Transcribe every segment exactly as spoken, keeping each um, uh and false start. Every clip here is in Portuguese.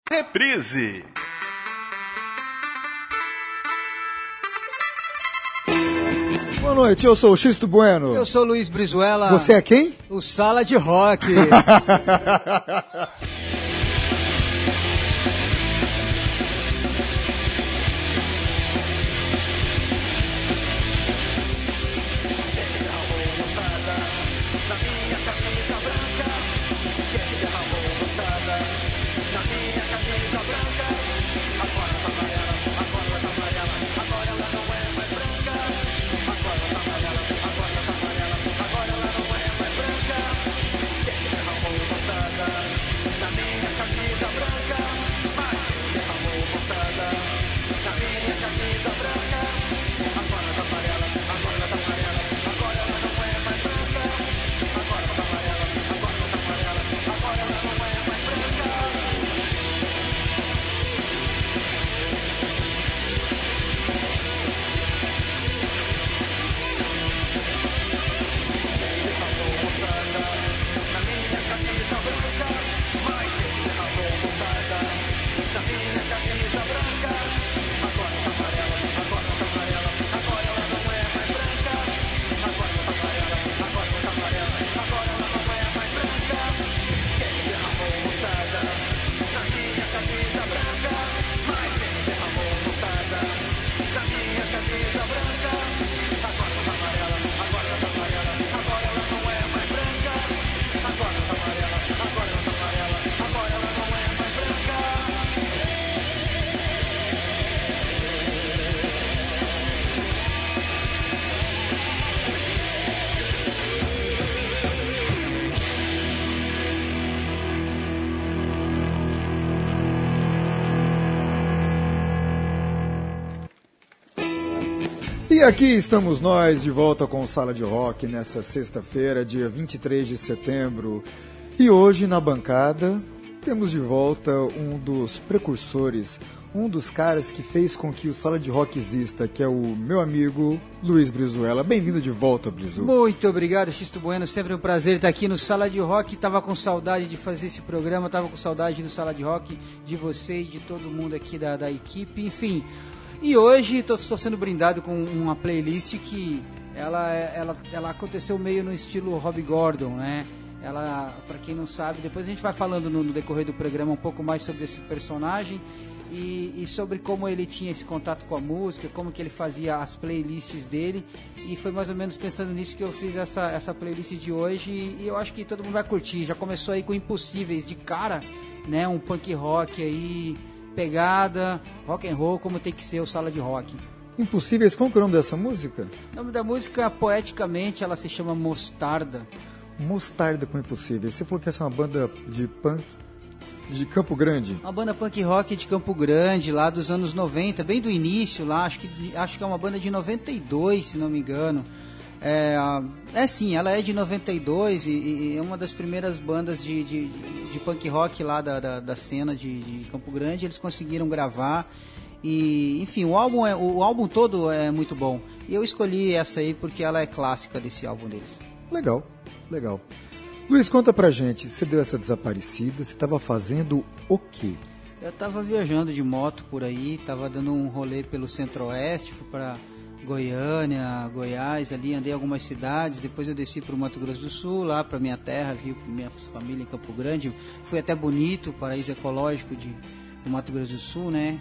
Reprise. Boa noite, eu sou o Xisto Bueno. Eu sou o Luiz Brizuela. Você é quem? O Sala de Rock. E aqui estamos nós de volta com o Sala de Rock nessa sexta-feira, dia vinte e três de setembro. E hoje na bancada temos de volta um dos precursores, um dos caras que fez com que o Sala de Rock exista, que é o meu amigo Luiz Brizuela. Bem-vindo de volta, Brizu. Muito obrigado, Xisto Bueno. Sempre um prazer estar aqui no Sala de Rock. Tava com saudade de fazer esse programa, tava com saudade do Sala de Rock, de você e de todo mundo aqui da, da equipe. Enfim... E hoje estou sendo brindado com uma playlist que ela, ela, ela aconteceu meio no estilo Rob Gordon, né? Ela, para quem não sabe, depois a gente vai falando no, no decorrer do programa um pouco mais sobre esse personagem e, e sobre como ele tinha esse contato com a música, como que ele fazia as playlists dele. E foi mais ou menos pensando nisso que eu fiz essa, essa playlist de hoje e, e eu acho que todo mundo vai curtir. Já começou aí com Impossíveis de cara, né? Um punk rock aí... pegada, rock and roll, como tem que ser o Sala de Rock. Impossíveis, qual que é o nome dessa música? O nome da música, poeticamente, ela se chama Mostarda. Mostarda com Impossíveis. Você falou que essa é uma banda de punk de Campo Grande? Uma banda punk rock de Campo Grande, lá dos anos noventa, bem do início lá, acho que, acho que é uma banda de noventa e dois, se não me engano. É, é sim, ela é de noventa e dois e, e é uma das primeiras bandas de, de, de punk rock lá da, da, da cena de, de Campo Grande. Eles conseguiram gravar e, enfim, o álbum, é, o álbum todo é muito bom. E eu escolhi essa aí porque ela é clássica desse álbum deles. Legal, legal. Luiz, conta pra gente, você deu essa desaparecida, você estava fazendo o quê? Eu estava viajando de moto por aí, estava dando um rolê pelo Centro-Oeste, fui para Goiânia, Goiás, ali andei em algumas cidades, depois eu desci para o Mato Grosso do Sul, lá para minha terra, vi minha família em Campo Grande, fui até Bonito, paraíso ecológico de, do Mato Grosso do Sul, né?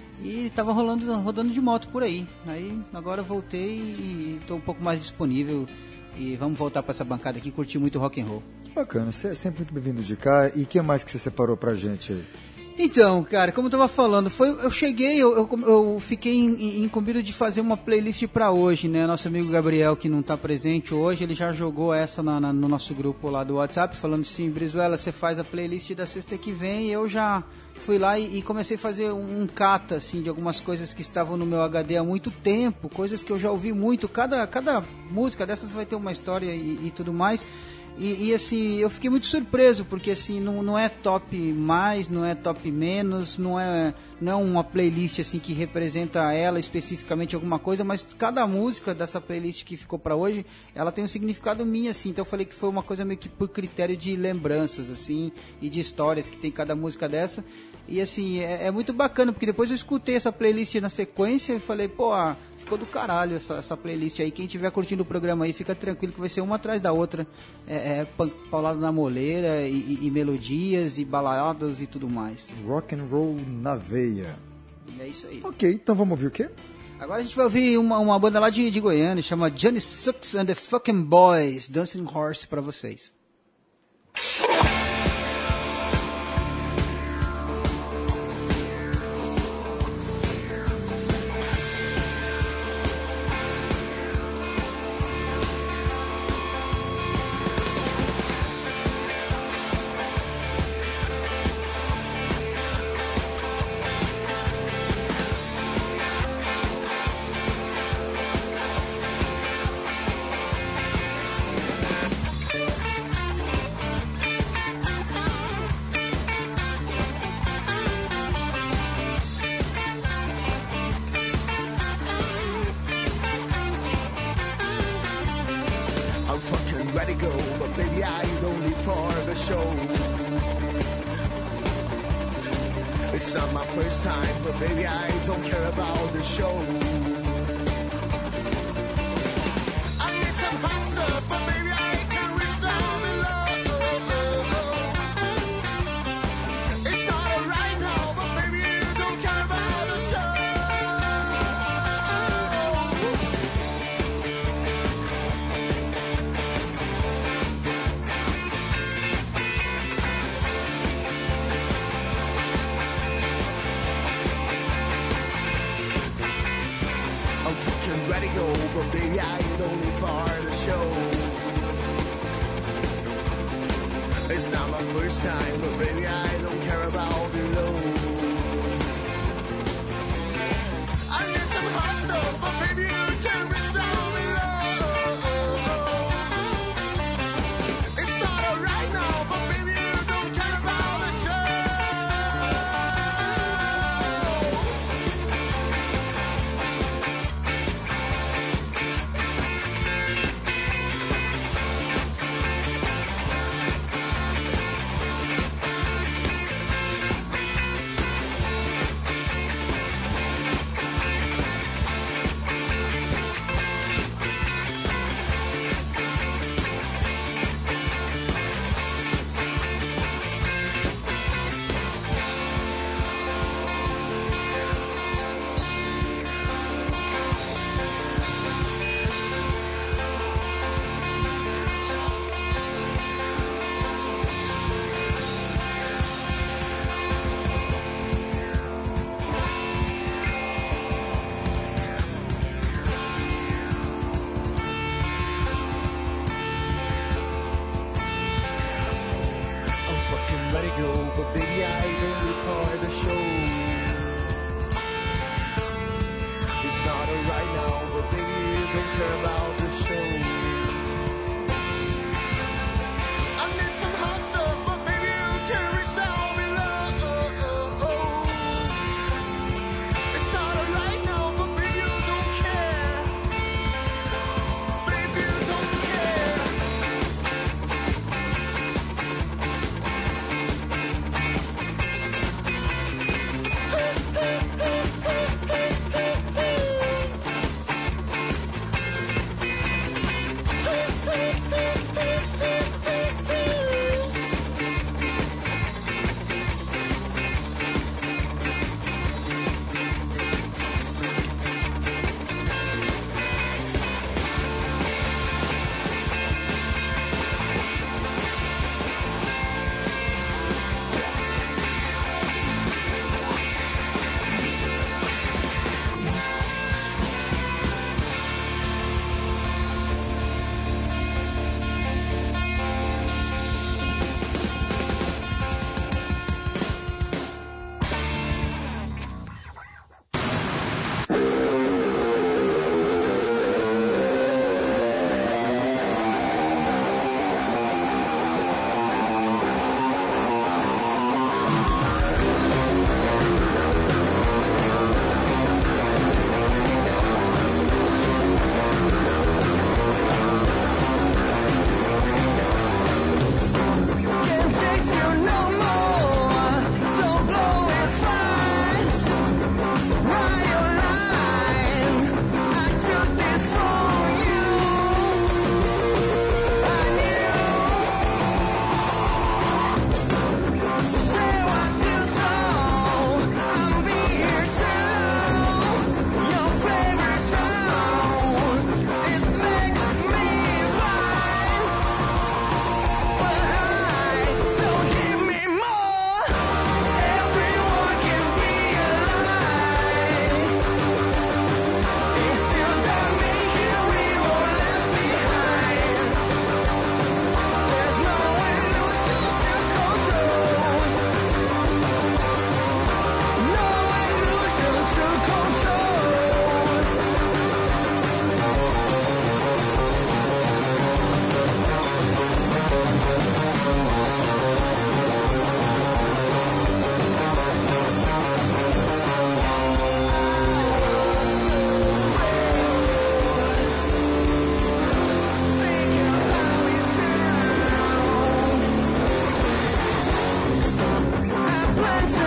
E estava rolando, rodando de moto por aí. Aí agora eu voltei e estou um pouco mais disponível e vamos voltar para essa bancada aqui, curti muito rock and roll. Bacana, você é sempre muito bem-vindo de cá. E o que mais que você separou pra gente aí? Então, cara, como eu tava falando, foi, eu cheguei, eu, eu, eu fiquei incumbido de fazer uma playlist pra hoje, né? Nosso amigo Gabriel, que não tá presente hoje, ele já jogou essa na, na, no nosso grupo lá do WhatsApp, falando assim, Brizuela, você faz a playlist da sexta que vem, e eu já fui lá e, e comecei a fazer um, um cata, assim, de algumas coisas que estavam no meu H D há muito tempo, coisas que eu já ouvi muito, cada, cada música dessas vai ter uma história e, e tudo mais. E, e assim, eu fiquei muito surpreso, porque assim, não, não é top mais, não é top menos, não é, não é uma playlist assim que representa ela especificamente alguma coisa, mas cada música dessa playlist que ficou pra hoje, ela tem um significado minha, assim, então eu falei que foi uma coisa meio que por critério de lembranças, assim, e de histórias que tem cada música dessa. E assim, é, é muito bacana, porque depois eu escutei essa playlist na sequência e falei, pô, ah, ficou do caralho essa, essa playlist aí. Quem estiver curtindo o programa aí, fica tranquilo que vai ser uma atrás da outra. É, é paulada na moleira, e, e, e melodias, e baladas e tudo mais. Rock and roll na veia. É isso aí. Ok, então vamos ouvir o quê? Agora a gente vai ouvir uma, uma banda lá de, de Goiânia, chama Johnny Sucks and the Fucking Boys, Dancing Horse, pra vocês.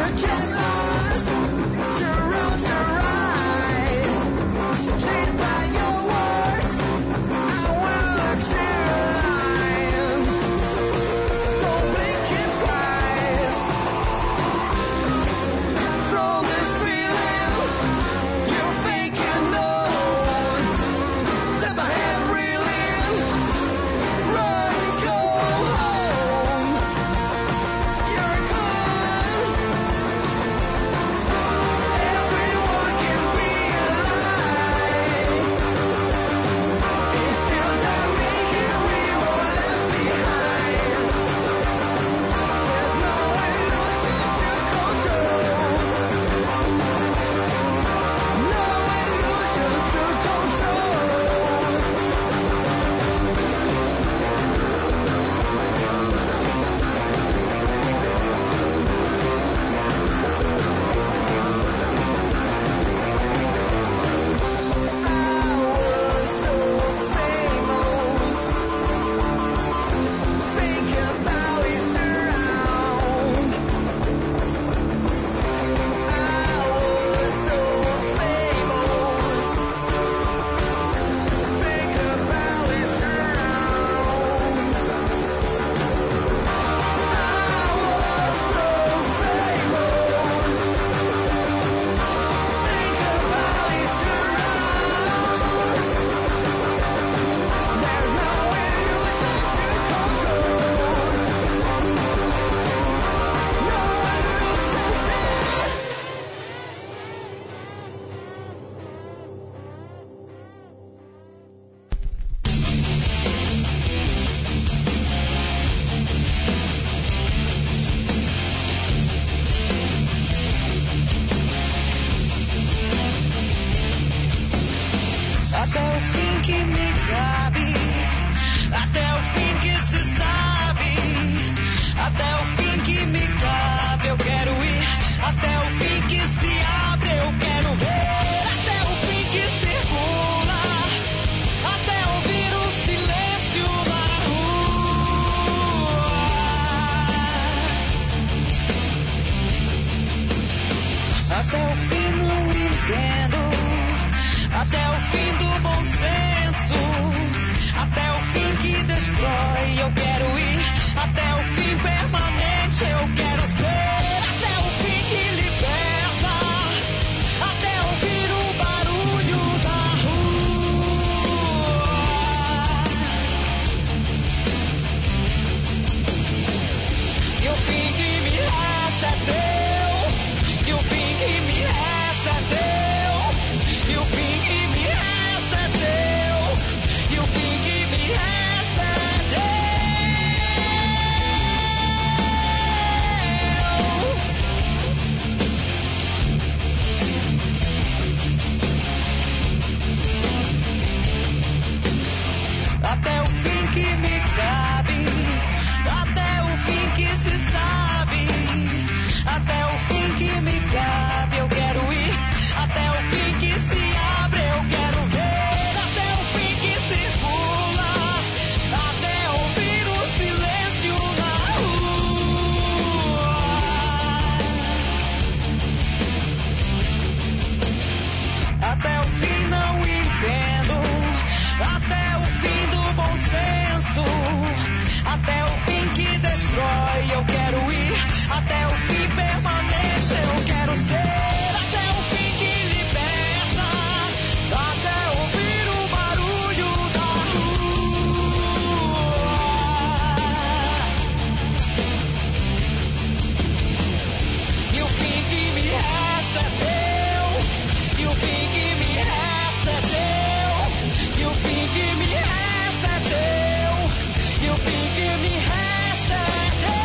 que me resta é teu,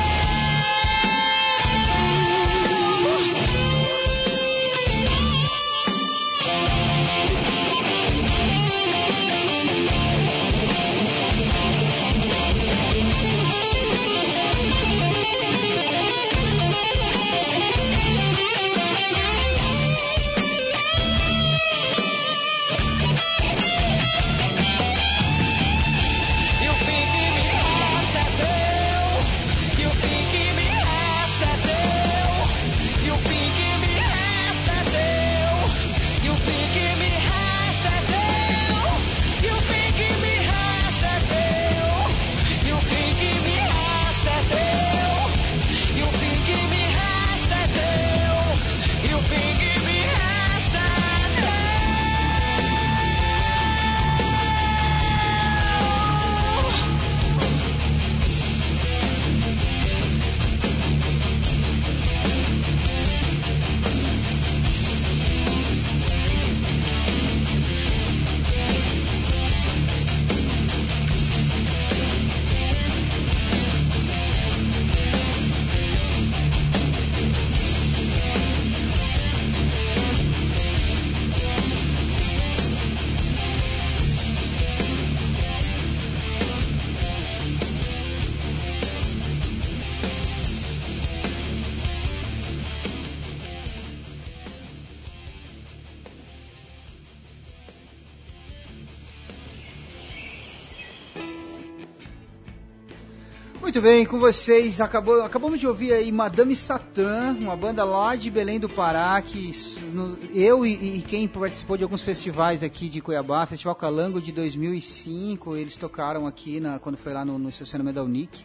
Muito bem, com vocês, acabou, acabamos de ouvir aí Madame Satã, uma banda lá de Belém do Pará, que no, eu e, e quem participou de alguns festivais aqui de Cuiabá, Festival Calango de dois mil e cinco, eles tocaram aqui na, quando foi lá no, no estacionamento da Unic.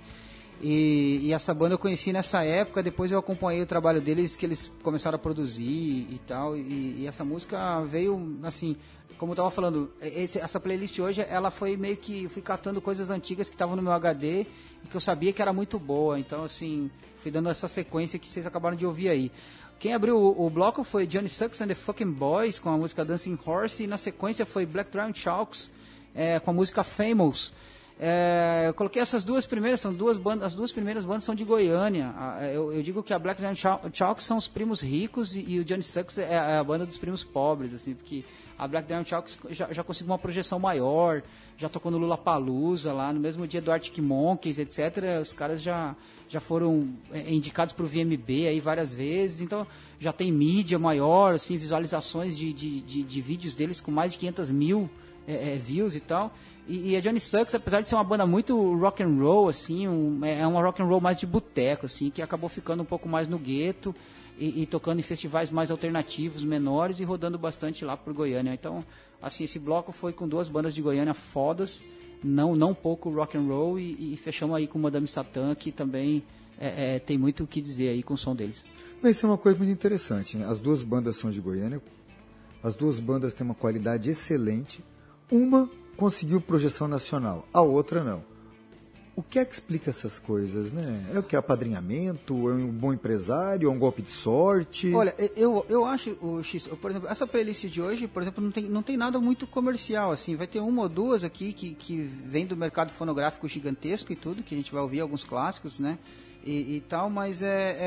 E, e essa banda eu conheci nessa época, depois eu acompanhei o trabalho deles, que eles começaram a produzir e tal, e, e essa música veio, assim, como eu tava falando, esse, essa playlist hoje, ela foi meio que, eu fui catando coisas antigas que estavam no meu H D e que eu sabia que era muito boa, então assim, fui dando essa sequência que vocês acabaram de ouvir aí. Quem abriu o, o bloco foi Johnny Sucks and the Fucking Boys com a música Dancing Horse, e na sequência foi Black Drown Chalks é, com a música Famous. É, eu coloquei essas duas primeiras, são duas bandas, as duas primeiras bandas são de Goiânia. Eu, eu digo que a Black Drown Chalks são os primos ricos e, e o Johnny Sucks é a, é a banda dos primos pobres, assim, porque a Black Drown Chalks já, já conseguiu uma projeção maior, já tocou no Lollapalooza lá, no mesmo dia do Arctic Monkeys, etcétera. Os caras já, já foram é, indicados para o V M B aí várias vezes, então já tem mídia maior, assim, visualizações de, de, de, de vídeos deles com mais de quinhentos mil é, é, views e tal. E, e a Johnny Sucks, apesar de ser uma banda muito rock and roll, assim, um, é uma rock and roll mais de boteco, assim, que acabou ficando um pouco mais no gueto e, e tocando em festivais mais alternativos, menores, e rodando bastante lá por Goiânia. Então, assim, esse bloco foi com duas bandas de Goiânia fodas, não, não pouco rock and roll, e, e fechamos aí com Madame Satã, que também é, é, tem muito o que dizer aí com o som deles. Isso é uma coisa muito interessante, né? As duas bandas são de Goiânia, as duas bandas têm uma qualidade excelente, uma conseguiu projeção nacional, a outra não. O que é que explica essas coisas, né? É o que? Apadrinhamento? É um bom empresário? É um golpe de sorte? Olha, eu, eu acho, o X, por exemplo, essa playlist de hoje, por exemplo, não tem, não tem nada muito comercial, assim. Vai ter uma ou duas aqui que, que vem do mercado fonográfico gigantesco e tudo, que a gente vai ouvir alguns clássicos, né? E, e tal, mas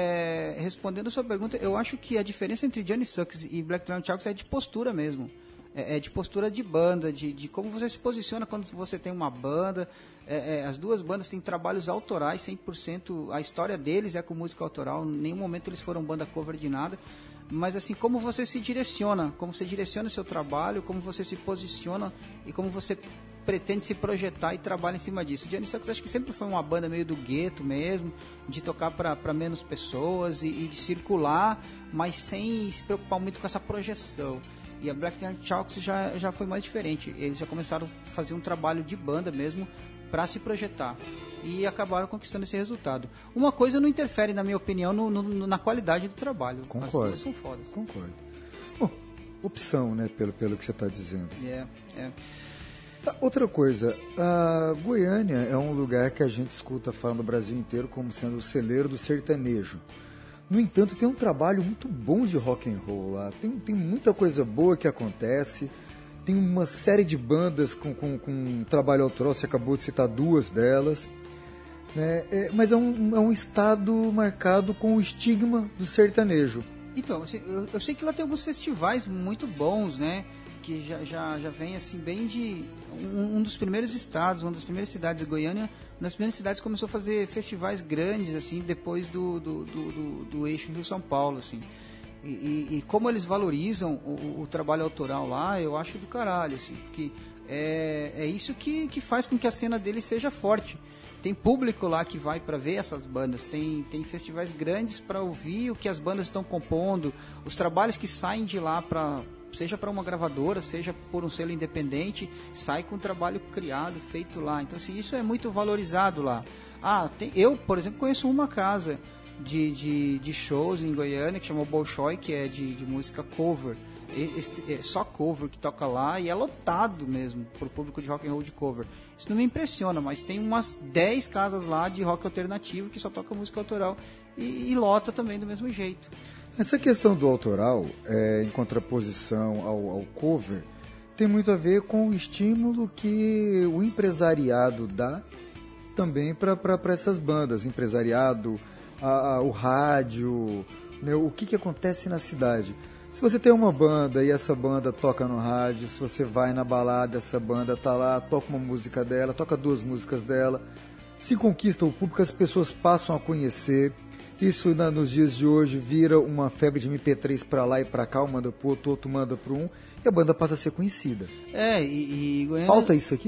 é, é, respondendo a sua pergunta, eu acho que a diferença entre Johnny Sucks e Black Drown Chalks é de postura mesmo. É, é de postura de banda, de, de como você se posiciona quando você tem uma banda. É, é, as duas bandas têm trabalhos autorais, cem por cento, a história deles é com música autoral, em nenhum momento eles foram banda cover de nada. Mas assim, como você se direciona, como você direciona o seu trabalho, como você se posiciona e como você pretende se projetar e trabalha em cima disso. Johnny Sucks acho que sempre foi uma banda meio do gueto mesmo, de tocar para menos pessoas e, e de circular, mas sem se preocupar muito com essa projeção. E a Black Drown Chalks já, já foi mais diferente. Eles já começaram a fazer um trabalho de banda mesmo para se projetar. E acabaram conquistando esse resultado. Uma coisa não interfere, na minha opinião, no, no, na qualidade do trabalho. Concordo. As duas são fodas. Concordo. Bom, opção, né, pelo, pelo que você está dizendo. É, é. Tá, outra coisa, a Goiânia é um lugar que a gente escuta falando no Brasil inteiro como sendo o celeiro do sertanejo. No entanto, tem um trabalho muito bom de rock and roll lá. Tem, tem muita coisa boa que acontece. Tem uma série de bandas com, com, com trabalho autoral. Você acabou de citar duas delas. Né? É, mas é um, é um estado marcado com o estigma do sertanejo. Então, eu, eu sei que lá tem alguns festivais muito bons, né? Que já, já, já vem assim bem de... Um, um dos primeiros estados, uma das primeiras cidades de Goiânia... Nas primeiras cidades começou a fazer festivais grandes, assim, depois do, do, do, do, do eixo Rio-São Paulo, assim. E, e, e como eles valorizam o, o trabalho autoral lá, eu acho do caralho, assim, porque é, é isso que, que faz com que a cena deles seja forte. Tem público lá que vai para ver essas bandas, tem, tem festivais grandes para ouvir o que as bandas estão compondo, os trabalhos que saem de lá para... seja para uma gravadora, seja por um selo independente, sai com um trabalho criado, feito lá. Então, assim, isso é muito valorizado lá. Ah, tem, eu, por exemplo, conheço uma casa de, de, de shows em Goiânia que chama Bolshoi, que é de, de música cover. É, é só cover que toca lá e é lotado mesmo pro público de rock and roll de cover. Isso não me impressiona, mas tem umas dez casas lá de rock alternativo que só toca música autoral e, e lota também do mesmo jeito. Essa questão do autoral, é, em contraposição ao, ao cover, tem muito a ver com o estímulo que o empresariado dá também para essas bandas. Empresariado, a, a, o rádio, né, o que, que acontece na cidade. Se você tem uma banda e essa banda toca no rádio, se você vai na balada, essa banda tá lá, toca uma música dela, toca duas músicas dela, se conquista o público, as pessoas passam a conhecer. Isso na, nos dias de hoje vira uma febre de M P três para lá e para cá, um manda pro outro, outro manda pro um, e a banda passa a ser conhecida. É, e, e Goiânia... Falta isso aqui?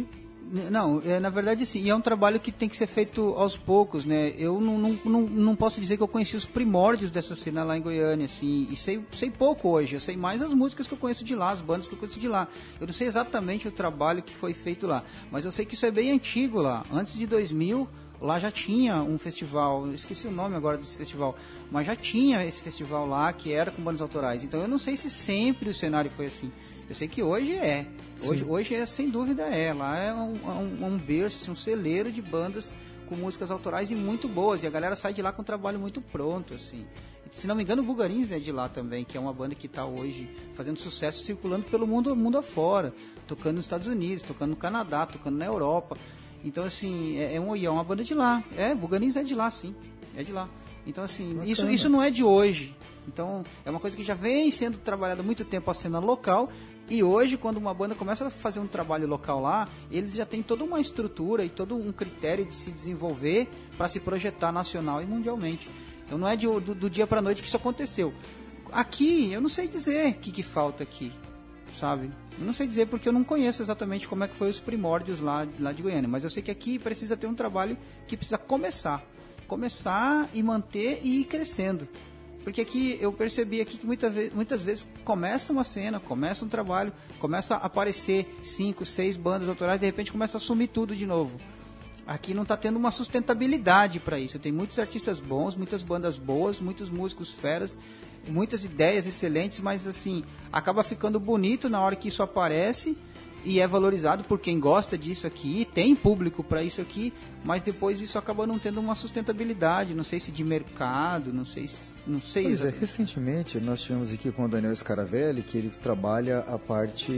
Não, é, na verdade sim, e é um trabalho que tem que ser feito aos poucos, né? Eu não, não, não, não posso dizer que eu conheci os primórdios dessa cena lá em Goiânia, assim, e sei, sei pouco hoje, eu sei mais as músicas que eu conheço de lá, as bandas que eu conheço de lá. Eu não sei exatamente o trabalho que foi feito lá, mas eu sei que isso é bem antigo lá. Antes de dois mil, lá já tinha um festival, eu esqueci o nome agora desse festival, mas já tinha esse festival lá que era com bandas autorais. Então eu não sei se sempre o cenário foi assim. Eu sei que hoje é. Hoje, hoje é, sem dúvida é. Lá é um, um, um berço, assim, um celeiro de bandas com músicas autorais e muito boas. E a galera sai de lá com um trabalho muito pronto, assim. Se não me engano, o Bulgarins é de lá também, que é uma banda que está hoje fazendo sucesso, circulando pelo mundo, mundo afora. Tocando nos Estados Unidos, tocando no Canadá, tocando na Europa. Então, assim, é, é, um, é uma banda de lá. É, Bulgarins é de lá, sim. É de lá. Então, assim, isso, isso não é de hoje. Então, é uma coisa que já vem sendo trabalhada há muito tempo a cena local. E hoje, quando uma banda começa a fazer um trabalho local lá, eles já têm toda uma estrutura e todo um critério de se desenvolver para se projetar nacional e mundialmente. Então não é de, do, do dia para a noite que isso aconteceu. Aqui, eu não sei dizer o que, que falta aqui, sabe? Eu não sei dizer porque eu não conheço exatamente como é que foi os primórdios lá, lá de Goiânia. Mas eu sei que aqui precisa ter um trabalho que precisa começar. Começar e manter e ir crescendo. Porque aqui eu percebi aqui que muita ve- muitas vezes começa uma cena, começa um trabalho, começa a aparecer cinco, seis bandas autorais, de repente começa a sumir tudo de novo. Aqui não está tendo uma sustentabilidade para isso. Tem muitos artistas bons, muitas bandas boas, muitos músicos feras, muitas ideias excelentes, mas assim, acaba ficando bonito na hora que isso aparece e é valorizado por quem gosta disso aqui, tem público para isso aqui, mas depois isso acaba não tendo uma sustentabilidade, não sei se de mercado, não sei se, não sei Pois exatamente. é, recentemente nós tivemos aqui com o Daniel Scaravelli, que ele trabalha a parte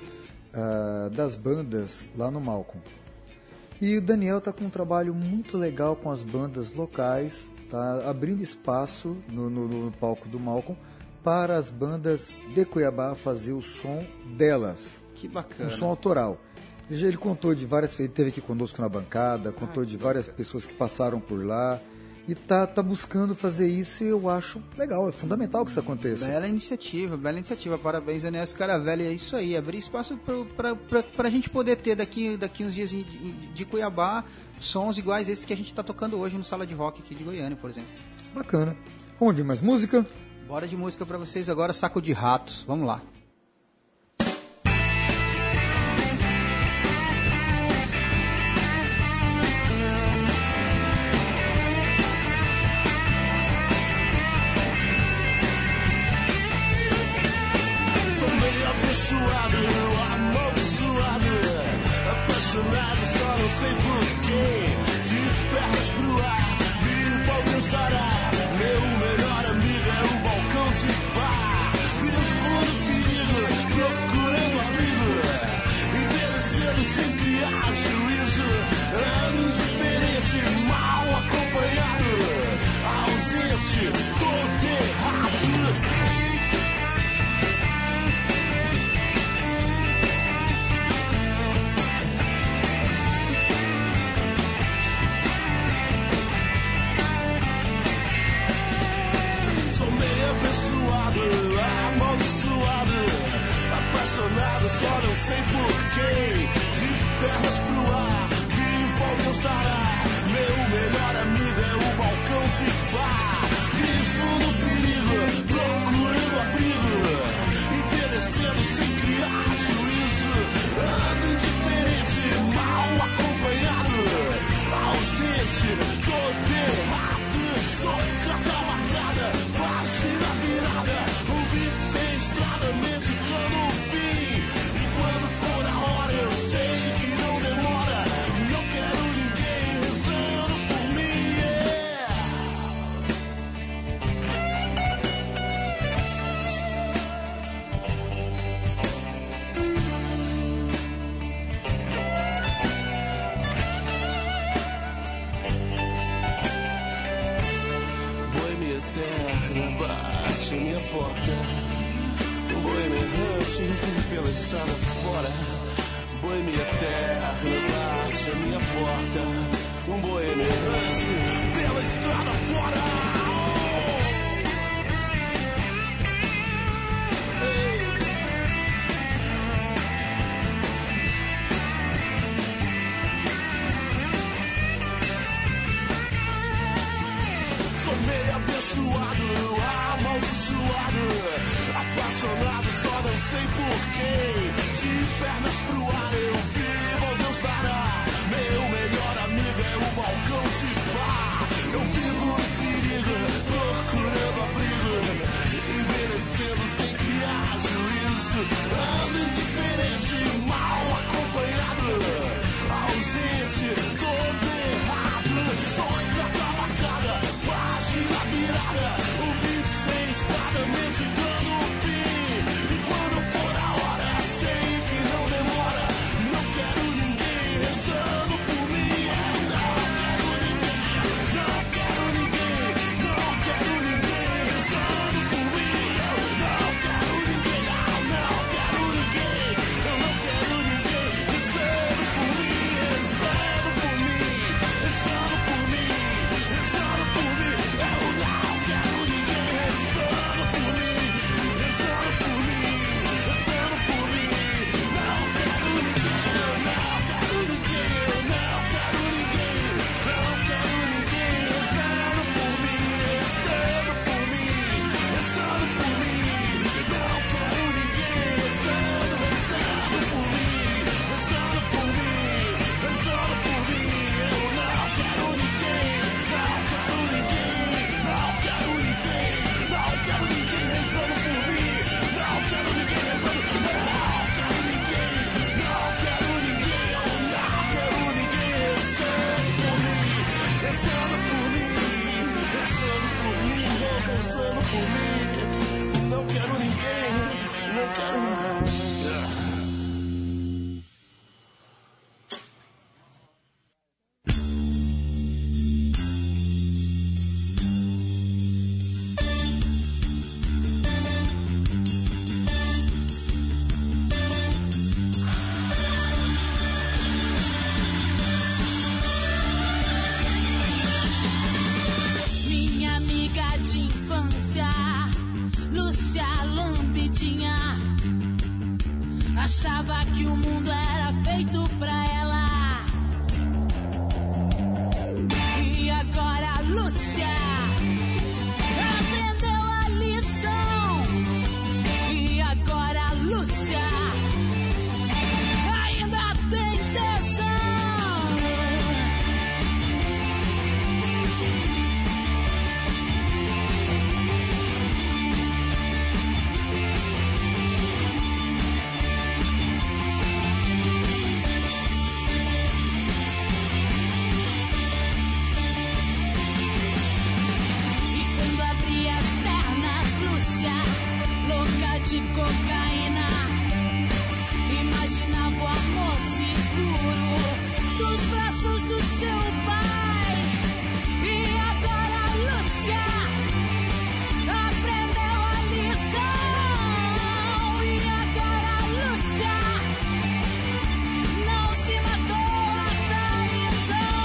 uh, das bandas lá no Malcolm. E o Daniel está com um trabalho muito legal com as bandas locais, tá abrindo espaço no, no, no palco do Malcolm para as bandas de Cuiabá fazer o som delas. Que bacana. Um som autoral. Ele, já, ele contou de várias... Ele esteve aqui conosco na bancada, contou ah, de várias bacana. pessoas que passaram por lá. E tá, tá buscando fazer isso e eu acho legal, é fundamental que isso aconteça. Bela iniciativa, bela iniciativa. Parabéns, Daniel Scaravelli. É isso aí, abrir espaço para a gente poder ter daqui, daqui uns dias de, de Cuiabá sons iguais a esses que a gente está tocando hoje no Sala de Rock aqui de Goiânia, por exemplo. Bacana. Vamos ouvir mais música? Bora de música para vocês agora, Saco de Ratos. Vamos lá. Apaixonado, só não sei porquê. De pernas pro ar, vi o pau Deus dará. Meu melhor amigo é o balcão de bar. Vivo no perigo, procurando abrigo. Envelhecendo sem criar juízo. Ano indiferente, mal acompanhado. Ausente, todo errado. Amaldiçoado, apaixonado, só não sei porquê. De pernas pro ar, que vol Deus dará. Meu melhor amigo é o balcão de bar. Vivo no perigo, procurando abrigo. Envelhecendo sem criar juízo. Ando indiferente, mal acompanhado. Ausente, todo errado. Sou carta marcada, página virada. Sem estrada, medicando o fim. E quando for a hora, eu sei que não demora. Não quero ninguém rezando por mim, yeah. Boêmia eterna bate em minha porta. Um boêmio errante pela estrada fora. Boêmia eterna bate a minha porta. Um boêmio errante pela estrada fora. apaixonado, só não sei porquê. De pernas pro ar eu vivo, oh Deus dará. Meu melhor amigo é o balcão de bar. Eu vivo em perigo, procurando abrigo, envelhecendo sem criar juízo. Ando indiferente, mal acompanhado, ausente, todo errado. Sonho carta marcada, página virada, o vinte sem estrada, mendigando o fim. E quando for a hora, sei que não demora. Não quero ninguém rezando por mim. Não quero ninguém, não quero ninguém, não quero ninguém rezando por mim. Não quero ninguém, não, não quero ninguém. Eu não quero ninguém rezando por mim, rezando por mim, rezando por mim, rezando por mim. Eu não quero ninguém rezando por mim, rezando por mim, rezando por mim. Não quero ninguém, eu não quero ninguém, eu não quero ninguém, não quero ninguém rezando por mim, rezando por mim, rezando por mim. Não quero ninguém rezando, rezando por mim, rezando por mim, rezando por mim. Eu não quero ninguém, não quero ninguém, não quero ninguém, não quero ninguém rezando por mim, não quero ninguém rezando, não quero ninguém, não quero ninguém, eu não quero ninguém rezando por mim, rezando por mim, rezando por mim, rezando por mim. Não quero ninguém, não quero ninguém. Minha amiga de infância, Lúcia Lambidinha, achava que o mundo era feito pra ela. E agora Lúcia aprendeu a lição. E agora Lúcia ainda tem tesão. E quando abri as pernas, Lúcia, louca de cocaína, imaginava o amor seguro dos braços do seu pai. E agora Lúcia aprendeu a lição. E agora Lúcia não se matou até então.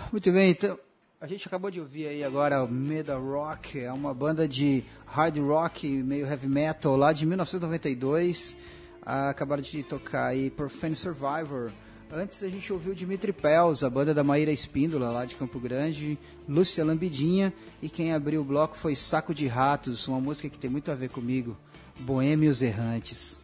Muito bem, então a gente acabou de ouvir aí agora o Meda Rock, é uma banda de hard rock, meio heavy metal lá de mil novecentos e noventa e dois. Ah, acabaram de tocar aí Profane Survivor. Antes a gente ouviu Dimitri Pels, a banda da Maíra Espíndola lá de Campo Grande, Lúcia Lambidinha, e quem abriu o bloco foi Saco de Ratos, uma música que tem muito a ver comigo, Boêmios Errantes.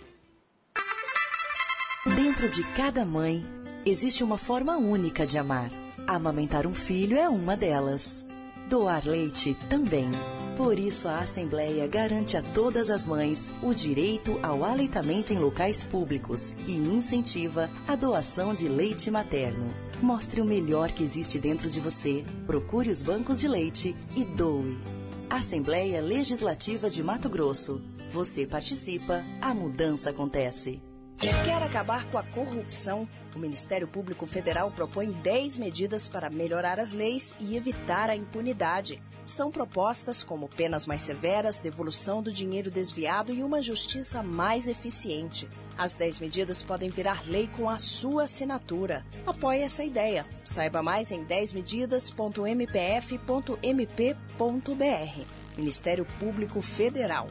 Dentro de cada mãe existe uma forma única de amar. Amamentar um filho é uma delas. Doar leite também. Por isso, a Assembleia garante a todas as mães o direito ao aleitamento em locais públicos e incentiva a doação de leite materno. Mostre o melhor que existe dentro de você. Procure os bancos de leite e doe. Assembleia Legislativa de Mato Grosso. Você participa, a mudança acontece. Quer acabar com a corrupção? O Ministério Público Federal propõe dez medidas para melhorar as leis e evitar a impunidade. São propostas como penas mais severas, devolução do dinheiro desviado e uma justiça mais eficiente. As dez medidas podem virar lei com a sua assinatura. Apoie essa ideia. Saiba mais em dez medidas ponto m p f ponto m p ponto b r. Ministério Público Federal.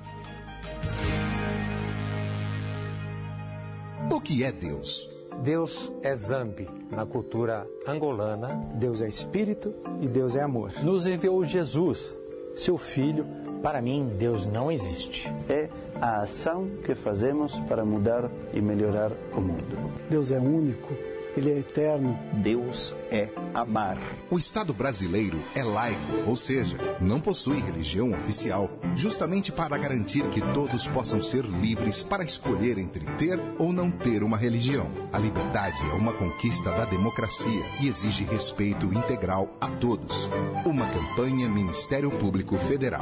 O que é Deus? Deus é Zambi, na cultura angolana. Deus é Espírito e Deus é amor. Nos enviou Jesus, seu Filho. Para mim, Deus não existe. É a ação que fazemos para mudar e melhorar o mundo. Deus é único, Ele é eterno. Deus é amar. O Estado brasileiro é laico, ou seja, não possui religião oficial, justamente para garantir que todos possam ser livres para escolher entre ter ou não ter uma religião. A liberdade é uma conquista da democracia e exige respeito integral a todos. Uma campanha Ministério Público Federal.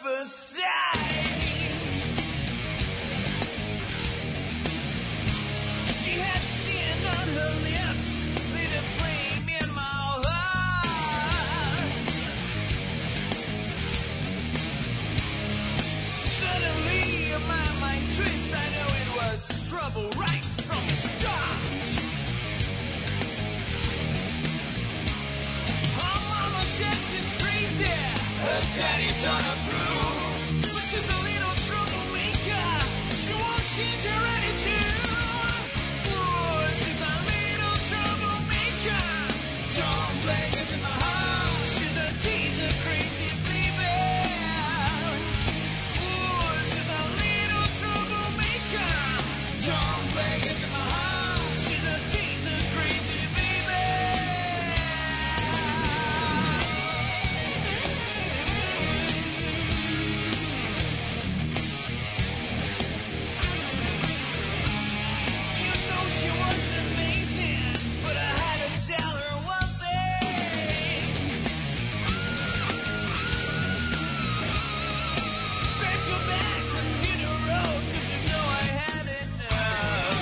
first sight. She had sin on her lips, lit a flame in my heart. Suddenly my mind twists, I know it was trouble right from the start. Her mama says she's crazy, her daddy don't approve, but she's a little troublemaker, she won't change her attitude. Ooh, she's a little troublemaker, Tom Blake is in the house, she's a teaser, crazy baby. Ooh, she's a little troublemaker, Tom Blake is in the house, she's a teaser, crazy baby. You know she was amazing, but I had to tell her one thing. Pack your bags and hit the road, 'cause you know I had enough.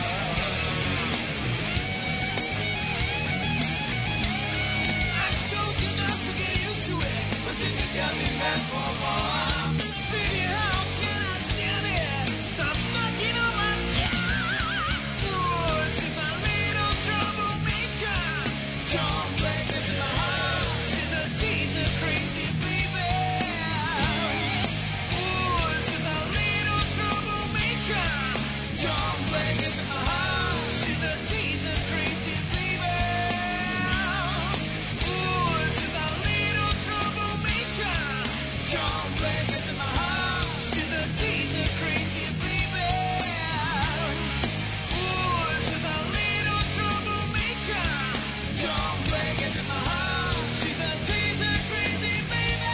I told you not to get used to it, but you could got me back for more. Baby, how can I stand it? Stop knocking on my door. Ooh, she's a little troublemaker. Tom Blake is in the house. She's a teaser, crazy baby. Ooh, she's a little troublemaker. Tom Blake is in the house. She's a teaser, crazy baby. Ooh, she's a little troublemaker. Tom Blake is in the house. She's a teaser, crazy baby. Ooh, she's a little troublemaker. Tom Blake is in the house. She's a teaser, crazy baby.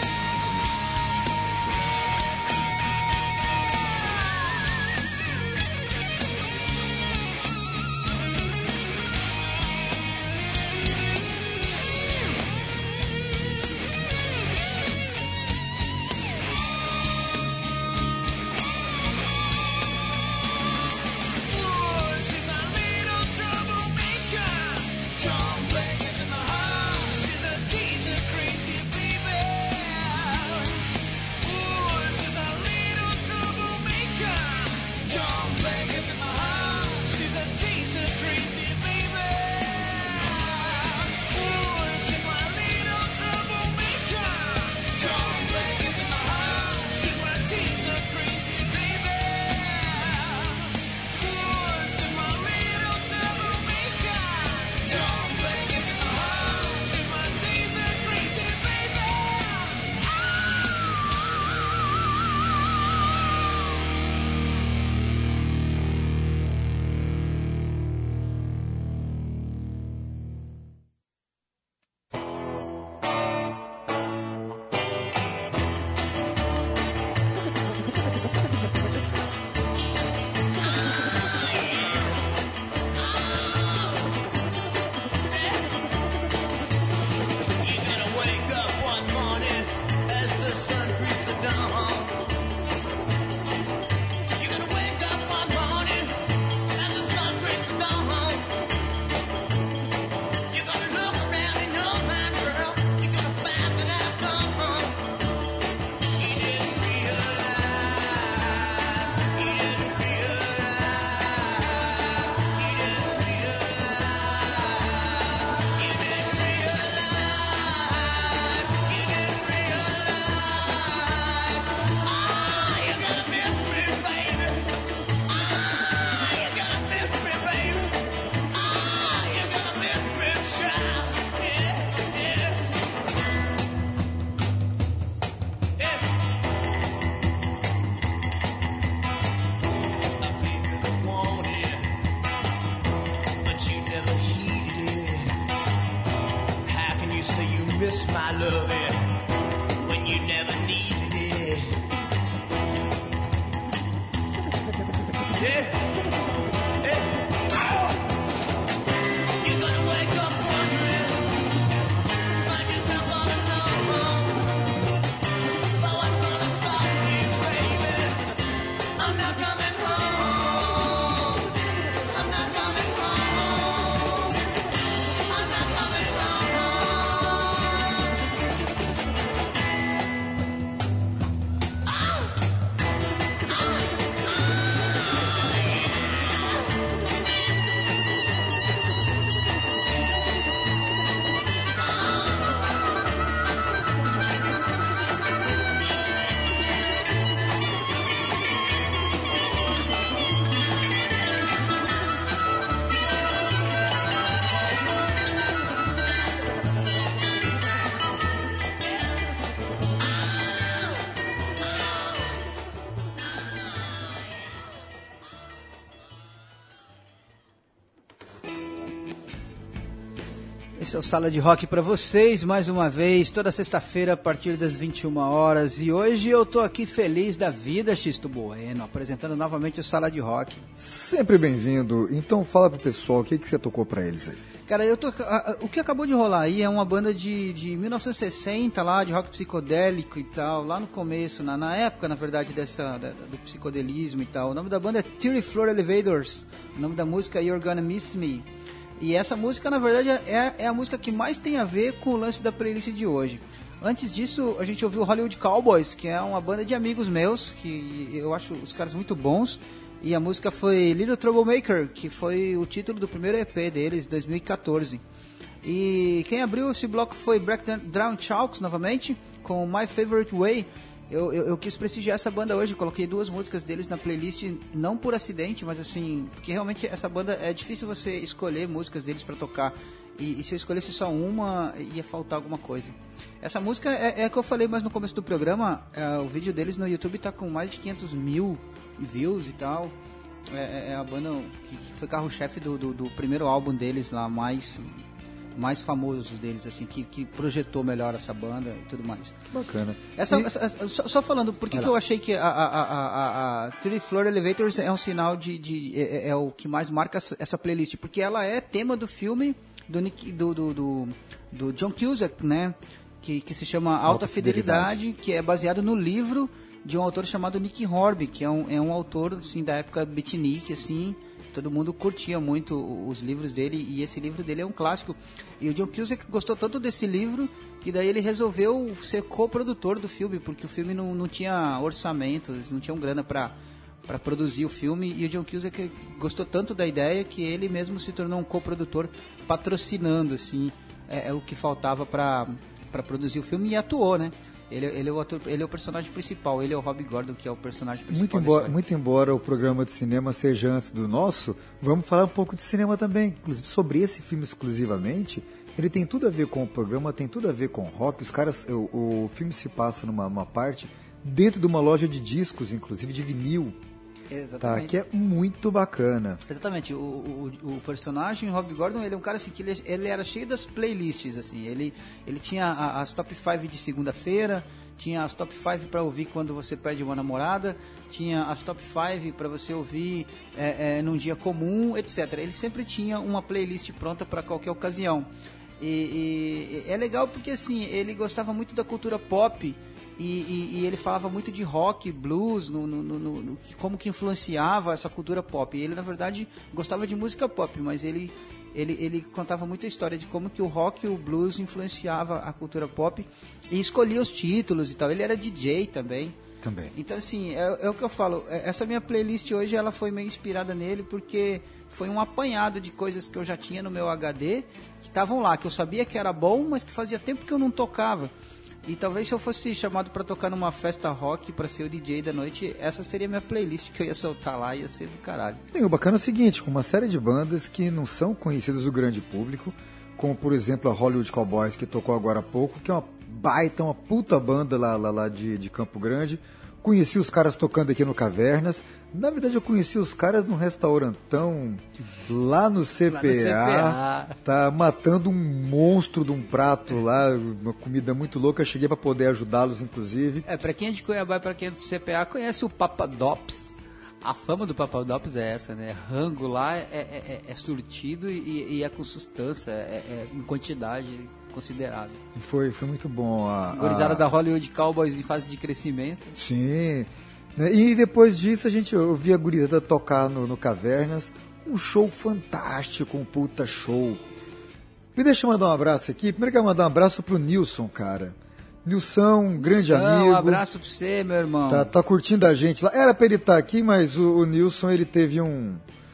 Ooh, she's a little troublemaker. Tom Blake is in the house. She's a teaser, crazy baby. Ooh, she's a little troublemaker. Tom Blake is in the house. She's a teaser, crazy baby. Ooh, she's my little troublemaker. Tom Blake is in the house. She's my teaser, crazy baby. Ooh, she's my little troublemaker. Tom Blake is in the house. She's my teaser, crazy baby. You're gonna wake up one morning as the sun greets the dawn. You're gonna wake up one morning as the sun greets the dawn. You're gonna look around in your mind, girl. You're gonna find that I've gone. You didn't realize, you didn't realize, you didn't realize, you didn't realize, you didn't realize. Ah, you're gonna miss me, baby. Ah, you're gonna miss me, baby. Ah, you're gonna miss me, child. Yeah, yeah. Yeah. I gave you the warning, but you never heeded it. How can you say you miss my loving when you never needed it? Yeah. Yeah. You're gonna wake up wondering, find yourself all alone. But what's gonna stop Esse é o Sala de Rock para vocês, mais uma vez, toda sexta-feira a partir das vinte e uma horas. E hoje eu tô aqui feliz da vida, Xisto Bueno, apresentando novamente o Sala de Rock. Sempre bem-vindo. Então fala pro pessoal, o que, que você tocou para eles aí? Cara, eu tô, a, a, o que acabou de rolar aí é uma banda de, de mil novecentos e sessenta lá, de rock psicodélico e tal, lá no começo, na, na época, na verdade, dessa, da, do psicodelismo e tal. O nome da banda é Thirty Floor Elevators, o nome da música é You're Gonna Miss Me. E essa música, na verdade, é, é a música que mais tem a ver com o lance da playlist de hoje. Antes disso, a gente ouviu Hollywood Cowboys, que é uma banda de amigos meus, que eu acho os caras muito bons. E a música foi Little Troublemaker, que foi o título do primeiro E P deles, de dois mil e quatorze. E quem abriu esse bloco foi Breakdown Chalks, novamente, com My Favorite Way. Eu, eu, eu quis prestigiar essa banda hoje, coloquei duas músicas deles na playlist, não por acidente, mas assim, porque realmente essa banda, é difícil você escolher músicas deles pra tocar. E, e se eu escolhesse só uma, ia faltar alguma coisa. Essa música é, é a que eu falei mais no começo do programa, é, o vídeo deles no YouTube tá com mais de quinhentos mil views e tal. É, é a banda que foi carro-chefe do, do, do primeiro álbum deles lá, mais, mais famoso deles, assim, que, que projetou melhor essa banda e tudo mais. Bacana. Essa, e... essa, essa, só, só falando, por que, que eu achei que a, a, a, a, a Thirty Floor Elevators é um sinal de... de é, é o que mais marca essa, essa playlist, porque ela é tema do filme do, Nick, do, do, do, do John Cusack, né? Que, que se chama Alta, Alta Fidelidade, Fidelidade, que é baseado no livro de um autor chamado Nick Horby, que é um, é um autor assim, da época beatnik, assim, todo mundo curtia muito os livros dele, e esse livro dele é um clássico. E o John Cusack gostou tanto desse livro, que daí ele resolveu ser coprodutor do filme, porque o filme não, não tinha orçamento, eles não tinham grana para para produzir o filme, e o John Cusack gostou tanto da ideia que ele mesmo se tornou um coprodutor, patrocinando, assim, é, é o que faltava para para produzir o filme, e atuou, né? Ele, ele, é o ator, ele é o personagem principal, ele é o Rob Gordon, que é o personagem principal. Muito embora, muito embora o programa de cinema seja antes do nosso, vamos falar um pouco de cinema também. Inclusive, sobre esse filme exclusivamente, ele tem tudo a ver com o programa, tem tudo a ver com rock. Os caras, o, o filme se passa numa uma parte dentro de uma loja de discos, inclusive de vinil. Exatamente. Tá, que é muito bacana. Exatamente. O, o, o personagem, Rob Gordon, ele é um cara assim que ele, ele era cheio das playlists, assim. Ele, ele tinha a, as top cinco de segunda-feira, tinha as top cinco para ouvir quando você perde uma namorada, tinha as top cinco para você ouvir é, é, num dia comum, etcétera. Ele sempre tinha uma playlist pronta para qualquer ocasião. E, e é legal porque assim, ele gostava muito da cultura pop. E, e, e ele falava muito de rock, blues, no, no, no, no, como que influenciava essa cultura pop. E ele, na verdade, gostava de música pop, mas ele, ele, ele contava muita história de como que o rock e o blues influenciava a cultura pop e escolhia os títulos e tal. Ele era D J também. Também. Então, assim, é, é o que eu falo. Essa minha playlist hoje, ela foi meio inspirada nele, porque foi um apanhado de coisas que eu já tinha no meu H D, que estavam lá, que eu sabia que era bom, mas que fazia tempo que eu não tocava. E talvez se eu fosse chamado para tocar numa festa rock, para ser o D J da noite, essa seria a minha playlist que eu ia soltar lá, ia ser do caralho. Tem o bacana é o seguinte, com uma série de bandas que não são conhecidas do grande público, como por exemplo a Hollywood Cowboys, que tocou agora há pouco, que é uma baita, uma puta banda lá, lá, lá de, de Campo Grande. Conheci os caras tocando aqui no Cavernas. Na verdade, eu conheci os caras num restaurantão lá no C P A. Lá no C P A. Tá matando um monstro de um prato lá, uma comida muito louca. Eu cheguei para poder ajudá-los, inclusive. É, para quem é de Cuiabá e para quem é do C P A, conhece o Papadops. A fama do Papadops é essa, né? Rango lá é, é, é surtido e, e é com substância, é, é em quantidade considerável. Foi, foi muito bom. A, a... Gorizada a... da Hollywood Cowboys em fase de crescimento. Sim. E depois disso a gente eu vi a gurizada tocar no, no Cavernas. Um show fantástico, um puta show. Me deixa eu mandar um abraço aqui. Primeiro eu quero mandar um abraço pro Nilson, cara. Nilson, um grande Nilson, amigo. Um abraço pra você, meu irmão. Tá, tá curtindo a gente lá. Era pra ele estar aqui, mas o, o Nilson, ele teve um,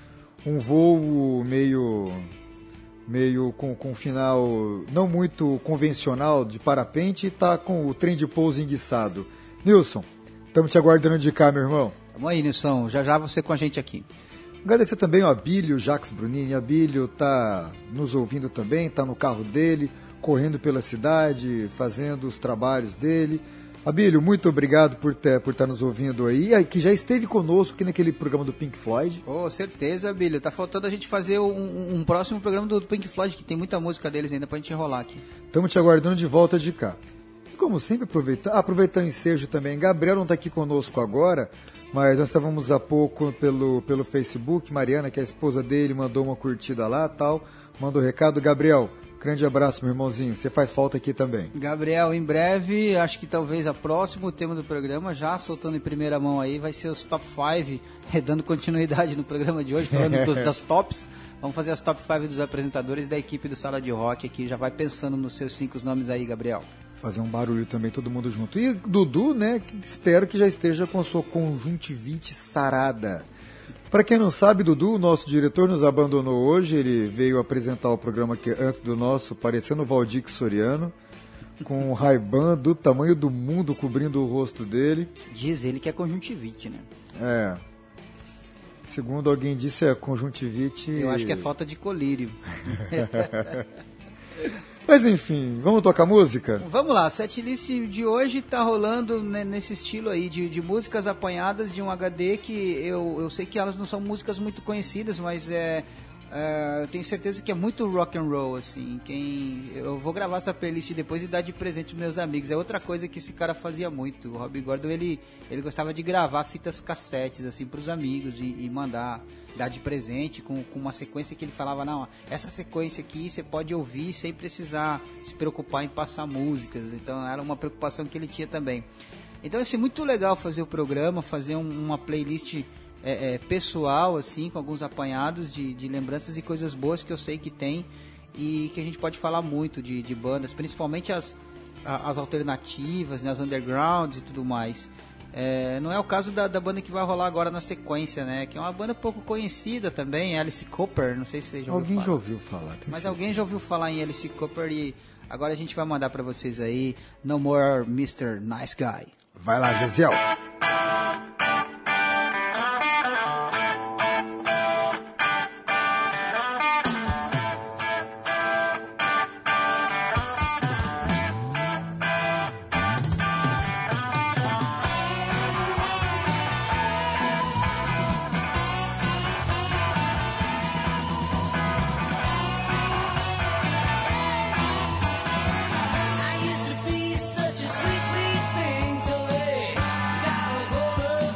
um voo meio... meio com, com um final não muito convencional de parapente e tá com o trem de pouso enguiçado. Nilson, estamos te aguardando de cá, meu irmão. Vamos aí, Nilson, já já você com a gente aqui. Agradecer também ao Abílio, Jacques Brunini. Abílio tá nos ouvindo também, tá no carro dele, correndo pela cidade, fazendo os trabalhos dele. Abílio, muito obrigado por ter, por estar nos ouvindo aí, que já esteve conosco aqui naquele programa do Pink Floyd. Oh, certeza, Abílio. Tá faltando a gente fazer um, um próximo programa do Pink Floyd, que tem muita música deles ainda pra gente enrolar aqui. Estamos te aguardando de volta de cá. E como sempre, aproveitar, aproveitar o ensejo também, Gabriel não está aqui conosco agora, mas nós estávamos há pouco pelo, pelo Facebook, Mariana, que é a esposa dele, mandou uma curtida lá e tal, mandou recado. Gabriel, grande abraço, meu irmãozinho. Você faz falta aqui também. Gabriel, em breve, acho que talvez a próximo tema do programa, já soltando em primeira mão aí, vai ser os top cinco, dando continuidade no programa de hoje, falando dos, das tops. Vamos fazer as top cinco dos apresentadores da equipe do Sala de Rock aqui. Já vai pensando nos seus cinco nomes aí, Gabriel. Fazer um barulho também, todo mundo junto. E Dudu, né, espero que já esteja com a sua conjuntivite sarada. Para quem não sabe, Dudu, o nosso diretor, nos abandonou hoje. Ele veio apresentar o programa aqui antes do nosso, parecendo o Valdir Soriano, com um Ray-Ban do tamanho do mundo cobrindo o rosto dele. Diz ele que é conjuntivite, né? É. Segundo alguém disse, é conjuntivite... Eu acho que é falta de colírio. Mas enfim, vamos tocar música? Vamos lá, a setlist de hoje tá rolando nesse estilo aí, de, de músicas apanhadas de um H D que eu, eu sei que elas não são músicas muito conhecidas, mas é, é, eu tenho certeza que é muito rock and roll, assim. Quem, eu vou gravar essa playlist depois e dar de presente pros meus amigos. É outra coisa que esse cara fazia muito. O Rob Gordon, ele, ele gostava de gravar fitas cassetes, assim, pros amigos e, e mandar... dar de presente com, com uma sequência que ele falava, não, essa sequência aqui você pode ouvir sem precisar se preocupar em passar músicas. Então era uma preocupação que ele tinha também. Então assim, muito legal fazer o programa, fazer um, uma playlist é, é, pessoal, assim, com alguns apanhados de, de lembranças e coisas boas que eu sei que tem e que a gente pode falar muito de, de bandas, principalmente as, as alternativas, né, as undergrounds e tudo mais. É, não é o caso da, da banda que vai rolar agora na sequência, né? Que é uma banda pouco conhecida também, Alice Cooper, não sei se você já ouviu alguém falar. já ouviu falar. Mas certeza. Alguém já ouviu falar em Alice Cooper e agora a gente vai mandar pra vocês aí No More mister Nice Guy. Vai lá, Gesiel. I used to be such a sweet, sweet thing to me. Got a hold of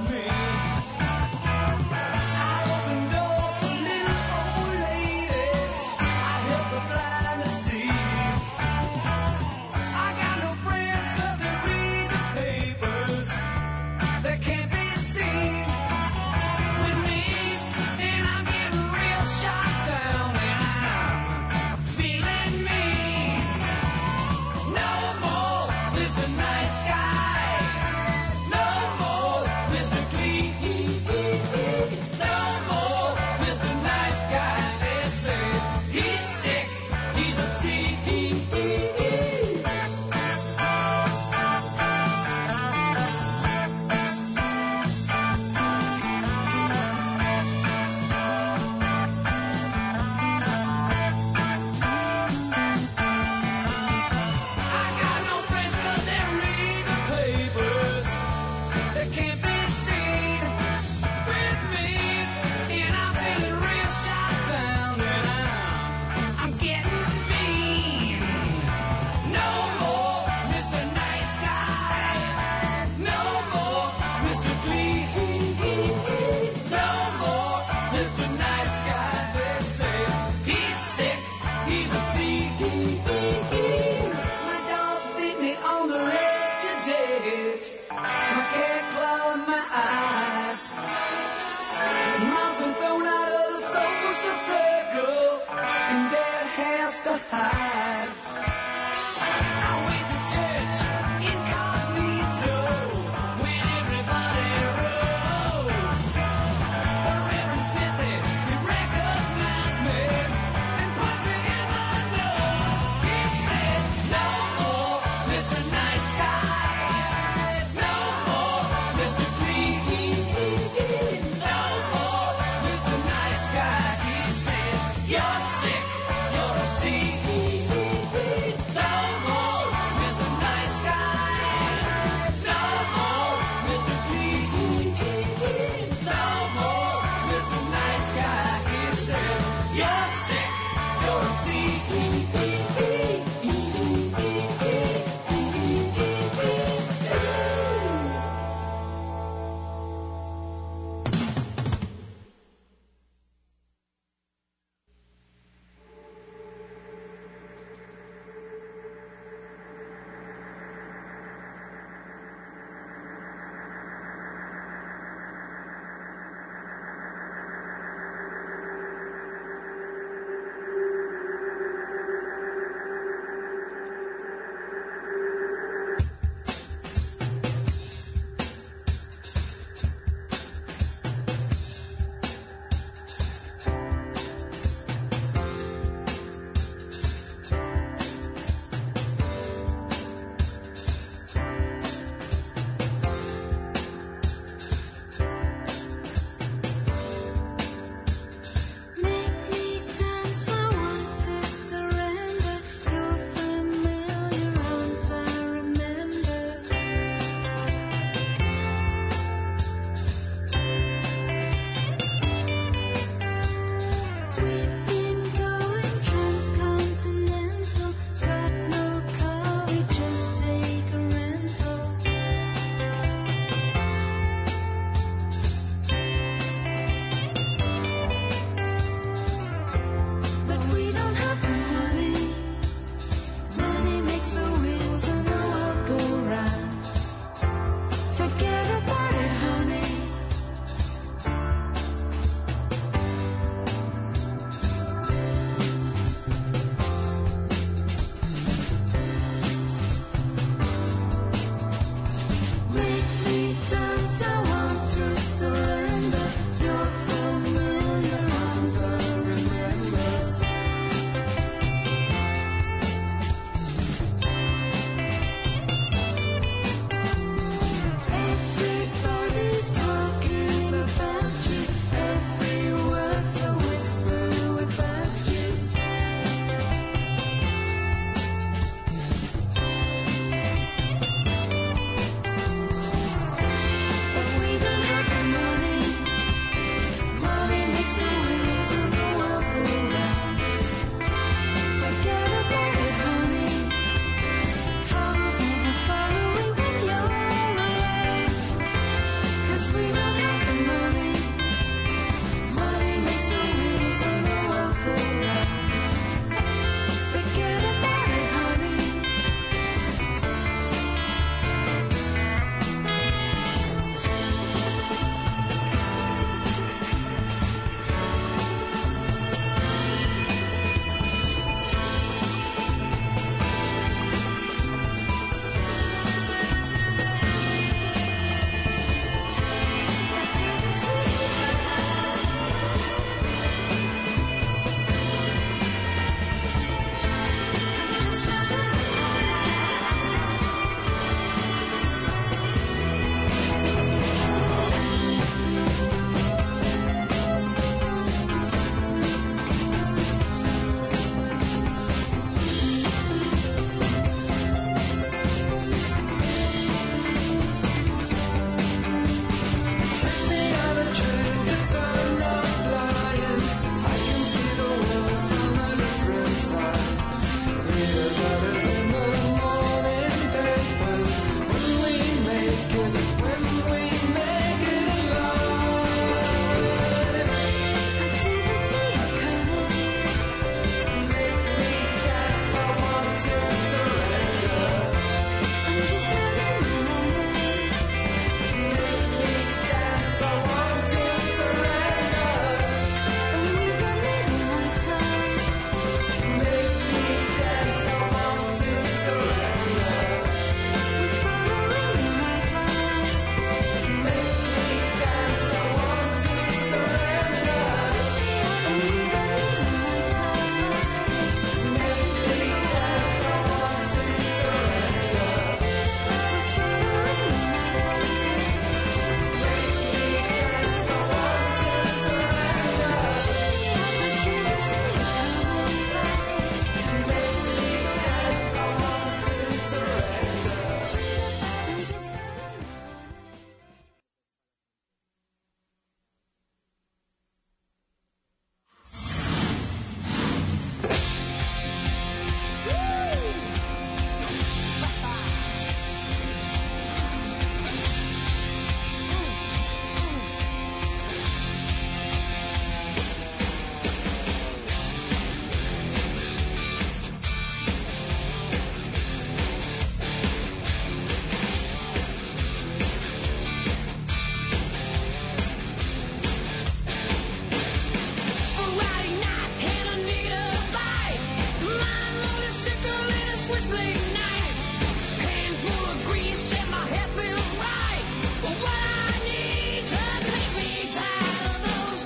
switchblade knife, handful of grease, and my head feels right. What I need to make me tired of those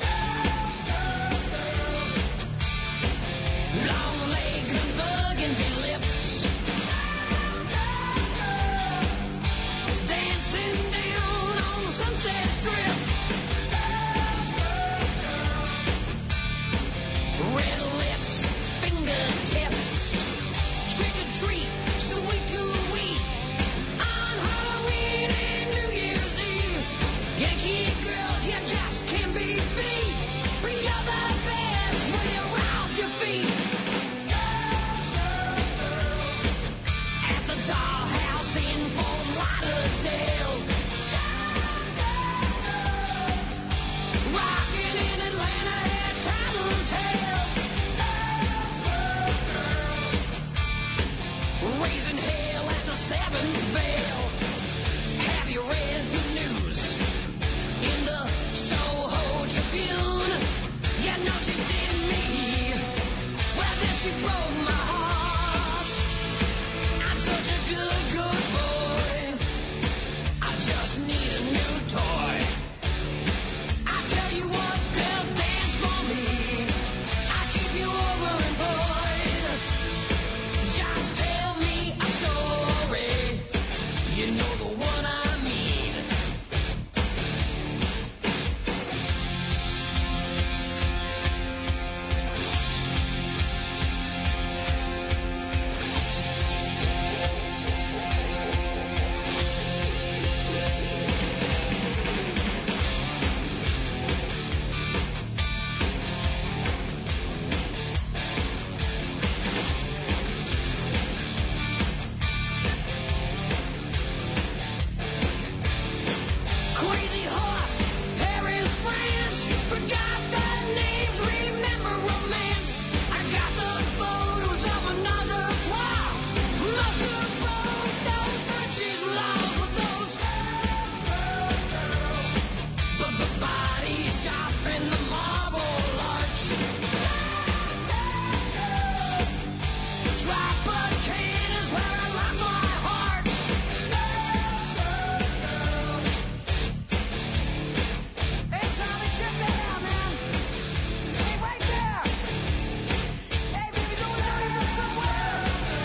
long legs and burgundy lips, dancing down on the Sunset Strip. Red lips, fingertips, trick or treat, sweet to eat. On Halloween and New Year's Eve, Yankee girls, you just can't be beat. You're the best when you're off your feet. At the dollhouse in Fort Lauderdale, rocking in Atlanta at Time Hotel, raising hell at the Seventh Veil. Have you read the news in the Soho Tribune? You know she did me. Well, then she broke my heart. I'm such a good, good boy. I just need a new toy. I tell you what, girl, dance for me. I keep you overemployed. Just tell me a story. You know the one I mean. Crazy horse, Paris, France. Forgot the names, remember romance. I got the photos of another twirl. Must have broke those Frenchies' laws with those body shop in the Marble Arch. Drop a can is where I lost my heart. Hey, Tommy, check that out, man. Hey, right there. Hey, baby, go down here somewhere.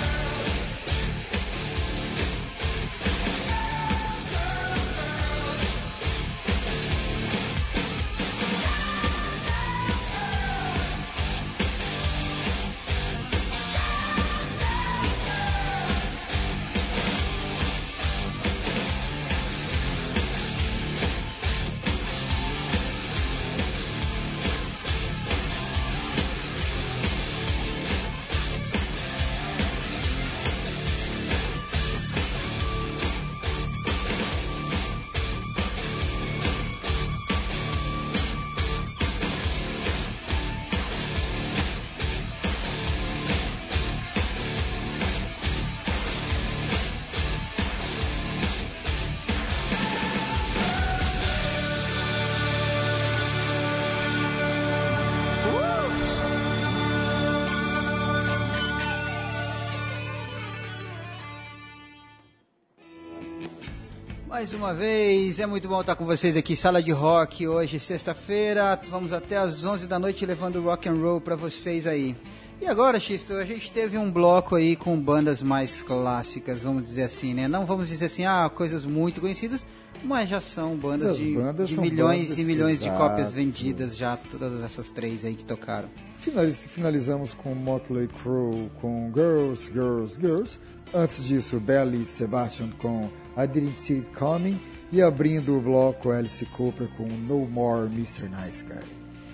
Mais uma vez, é muito bom estar com vocês aqui, Sala de Rock, hoje, sexta-feira, vamos até às onze da noite levando rock and roll pra vocês aí. E agora, Xisto, a gente teve um bloco aí com bandas mais clássicas, vamos dizer assim, né? Não vamos dizer assim, ah, coisas muito conhecidas, mas já são bandas Essas de, bandas de são milhões bandas, e milhões exato. de cópias vendidas já, todas essas três aí que tocaram. Finaliz- Finalizamos com Motley Crue com Girls, Girls, Girls. Antes disso, Belly Sebastian com I Didn't See It Coming. E abrindo o bloco, Alice Cooper com No More mister Nice Guy.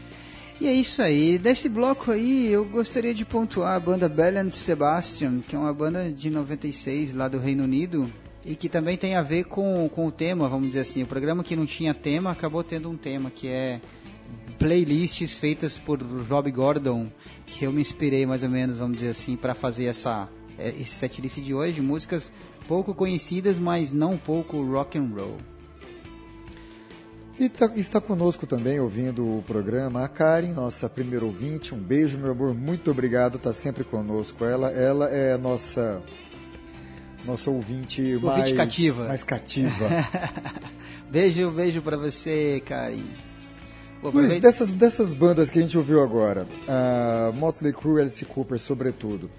E é isso aí. Desse bloco aí, eu gostaria de pontuar a banda Belly and Sebastian, que é uma banda de noventa e seis lá do Reino Unido, e que também tem a ver com, com o tema, vamos dizer assim. O programa que não tinha tema, acabou tendo um tema, que é playlists feitas por Rob Gordon, que eu me inspirei mais ou menos, vamos dizer assim, para fazer essa, esse setlist de hoje, músicas pouco conhecidas, mas não pouco rock and roll. E tá, está conosco também, ouvindo o programa, a Karen, nossa primeira ouvinte. Um beijo, meu amor, muito obrigado, está sempre conosco. Ela, ela é a nossa, nossa ouvinte, ouvinte mais cativa. Mais cativa. Beijo, beijo para você, Karen. Pô, Luiz, aproveita... dessas, dessas bandas que a gente ouviu agora, uh, Motley Crue, Alice Cooper, sobretudo,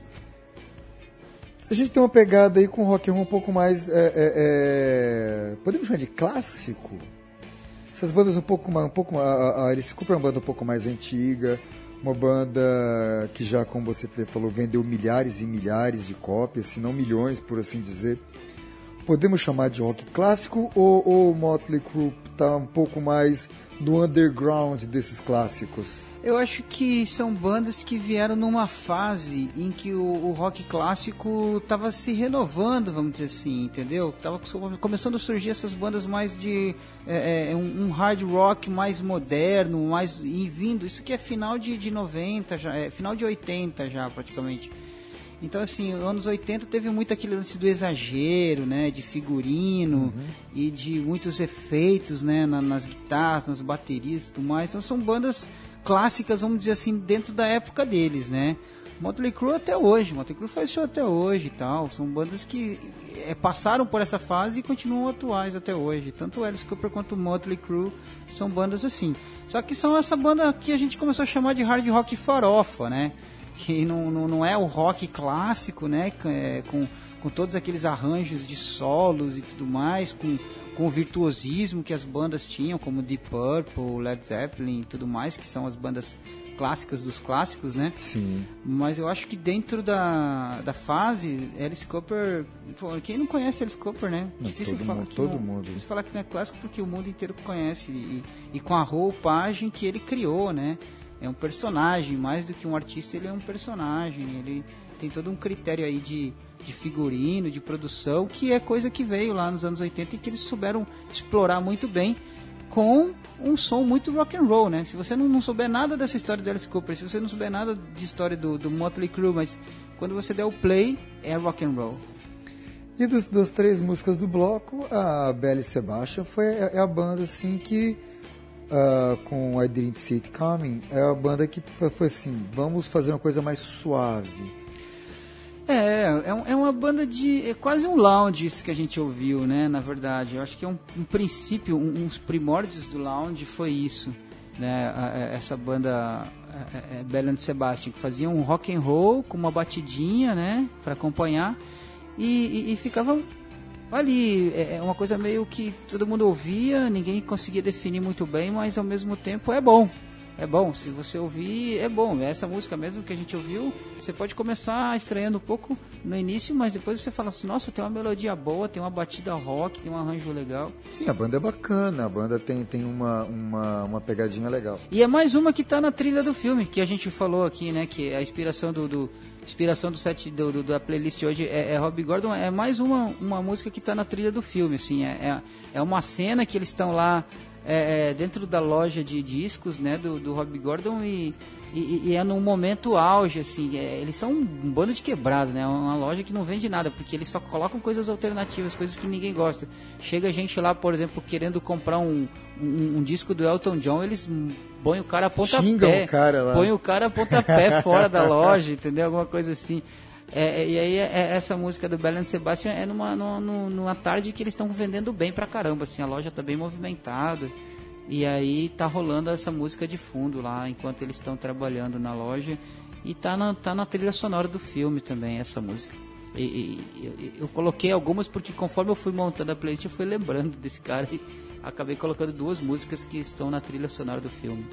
a gente tem uma pegada aí com rock and roll um pouco mais, é, é, é, podemos chamar de clássico? Essas bandas um pouco mais, um pouco, a, a Alice Cooper é uma banda um pouco mais antiga, uma banda que já, como você falou, vendeu milhares e milhares de cópias, se não milhões, por assim dizer. Podemos chamar de rock clássico ou o Motley Crue está um pouco mais no underground desses clássicos? Eu acho que são bandas que vieram numa fase em que o, o rock clássico estava se renovando, vamos dizer assim, entendeu? Tava começando a surgir essas bandas mais de é, é, um, um hard rock mais moderno, mais e vindo. Isso que é final de, de noventa, já, é, final de oitenta já praticamente. Então, assim, anos oitenta teve muito aquele lance do exagero, né, de figurino uhum. e de muitos efeitos, né, na, nas guitarras, nas baterias e tudo mais. Então, são bandas clássicas, vamos dizer assim, dentro da época deles, né. Motley Crue até hoje, Motley Crue faz show até hoje e tal. São bandas que é, passaram por essa fase e continuam atuais até hoje. Tanto o Alice Cooper quanto o Motley Crue são bandas assim. Só que são essa banda que a gente começou a chamar de hard rock farofa, né. Que não, não, não é o rock clássico, né, com, com todos aqueles arranjos de solos e tudo mais, com, com o virtuosismo que as bandas tinham, como Deep Purple, Led Zeppelin e tudo mais, que são as bandas clássicas dos clássicos, né? Sim. Mas eu acho que dentro da, da fase, Alice Cooper, pô, quem não conhece Alice Cooper, né? Não, difícil todo falar mundo, que todo não, mundo. difícil falar que não é clássico porque o mundo inteiro conhece e, e com a roupagem que ele criou, né? É um personagem, mais do que um artista, ele é um personagem, ele tem todo um critério aí de, de figurino, de produção, que é coisa que veio lá nos anos oitenta e que eles souberam explorar muito bem com um som muito rock and roll, né? Se você não, não souber nada dessa história do Alice Cooper, se você não souber nada de história do, do Motley Crue, mas quando você der o play, é rock and roll. E dos, das três músicas do bloco, a Belle Sebastian foi é a banda assim que Uh, com I Didn't See It Coming, é a banda que foi, foi assim, vamos fazer uma coisa mais suave. É, é, um, é uma banda de, é quase um lounge isso que a gente ouviu, né, na verdade. Eu acho que é um, um princípio, um, uns primórdios do lounge foi isso, né, a, a, essa banda a, a Belle and Sebastian, que fazia um rock and roll com uma batidinha, né, para acompanhar, e, e, e ficava ali, é uma coisa meio que todo mundo ouvia, ninguém conseguia definir muito bem, mas ao mesmo tempo é bom. É bom, se você ouvir, é bom. Essa música mesmo que a gente ouviu, você pode começar estranhando um pouco no início, mas depois você fala assim, nossa, tem uma melodia boa, tem uma batida rock, tem um arranjo legal. Sim, a banda é bacana, a banda tem, tem uma, uma, uma pegadinha legal. E é mais uma que tá na trilha do filme, que a gente falou aqui, né, que a inspiração do... do inspiração do set do, do, da playlist hoje é, é Robbie Gordon, é mais uma, uma música que está na trilha do filme, assim, é, é, é uma cena que eles estão lá é, é, dentro da loja de discos, né, do, do Robbie Gordon e, e, e é num momento auge, assim, é, eles são um bando de quebrados, né, uma loja que não vende nada, porque eles só colocam coisas alternativas, coisas que ninguém gosta. Chega gente lá, por exemplo, querendo comprar um, um, um disco do Elton John, eles põe o cara a pontapé, o cara lá. põe o cara a pontapé fora da loja, entendeu? Alguma coisa assim. É, e aí é, essa música do Belle and Sebastian é numa, numa, numa tarde que eles estão vendendo bem pra caramba, assim, a loja tá bem movimentada. E aí tá rolando essa música de fundo lá, enquanto eles estão trabalhando na loja. E tá na, tá na trilha sonora do filme também, essa música. E, e, eu, eu coloquei algumas porque conforme eu fui montando a playlist eu fui lembrando desse cara e acabei colocando duas músicas que estão na trilha sonora do filme.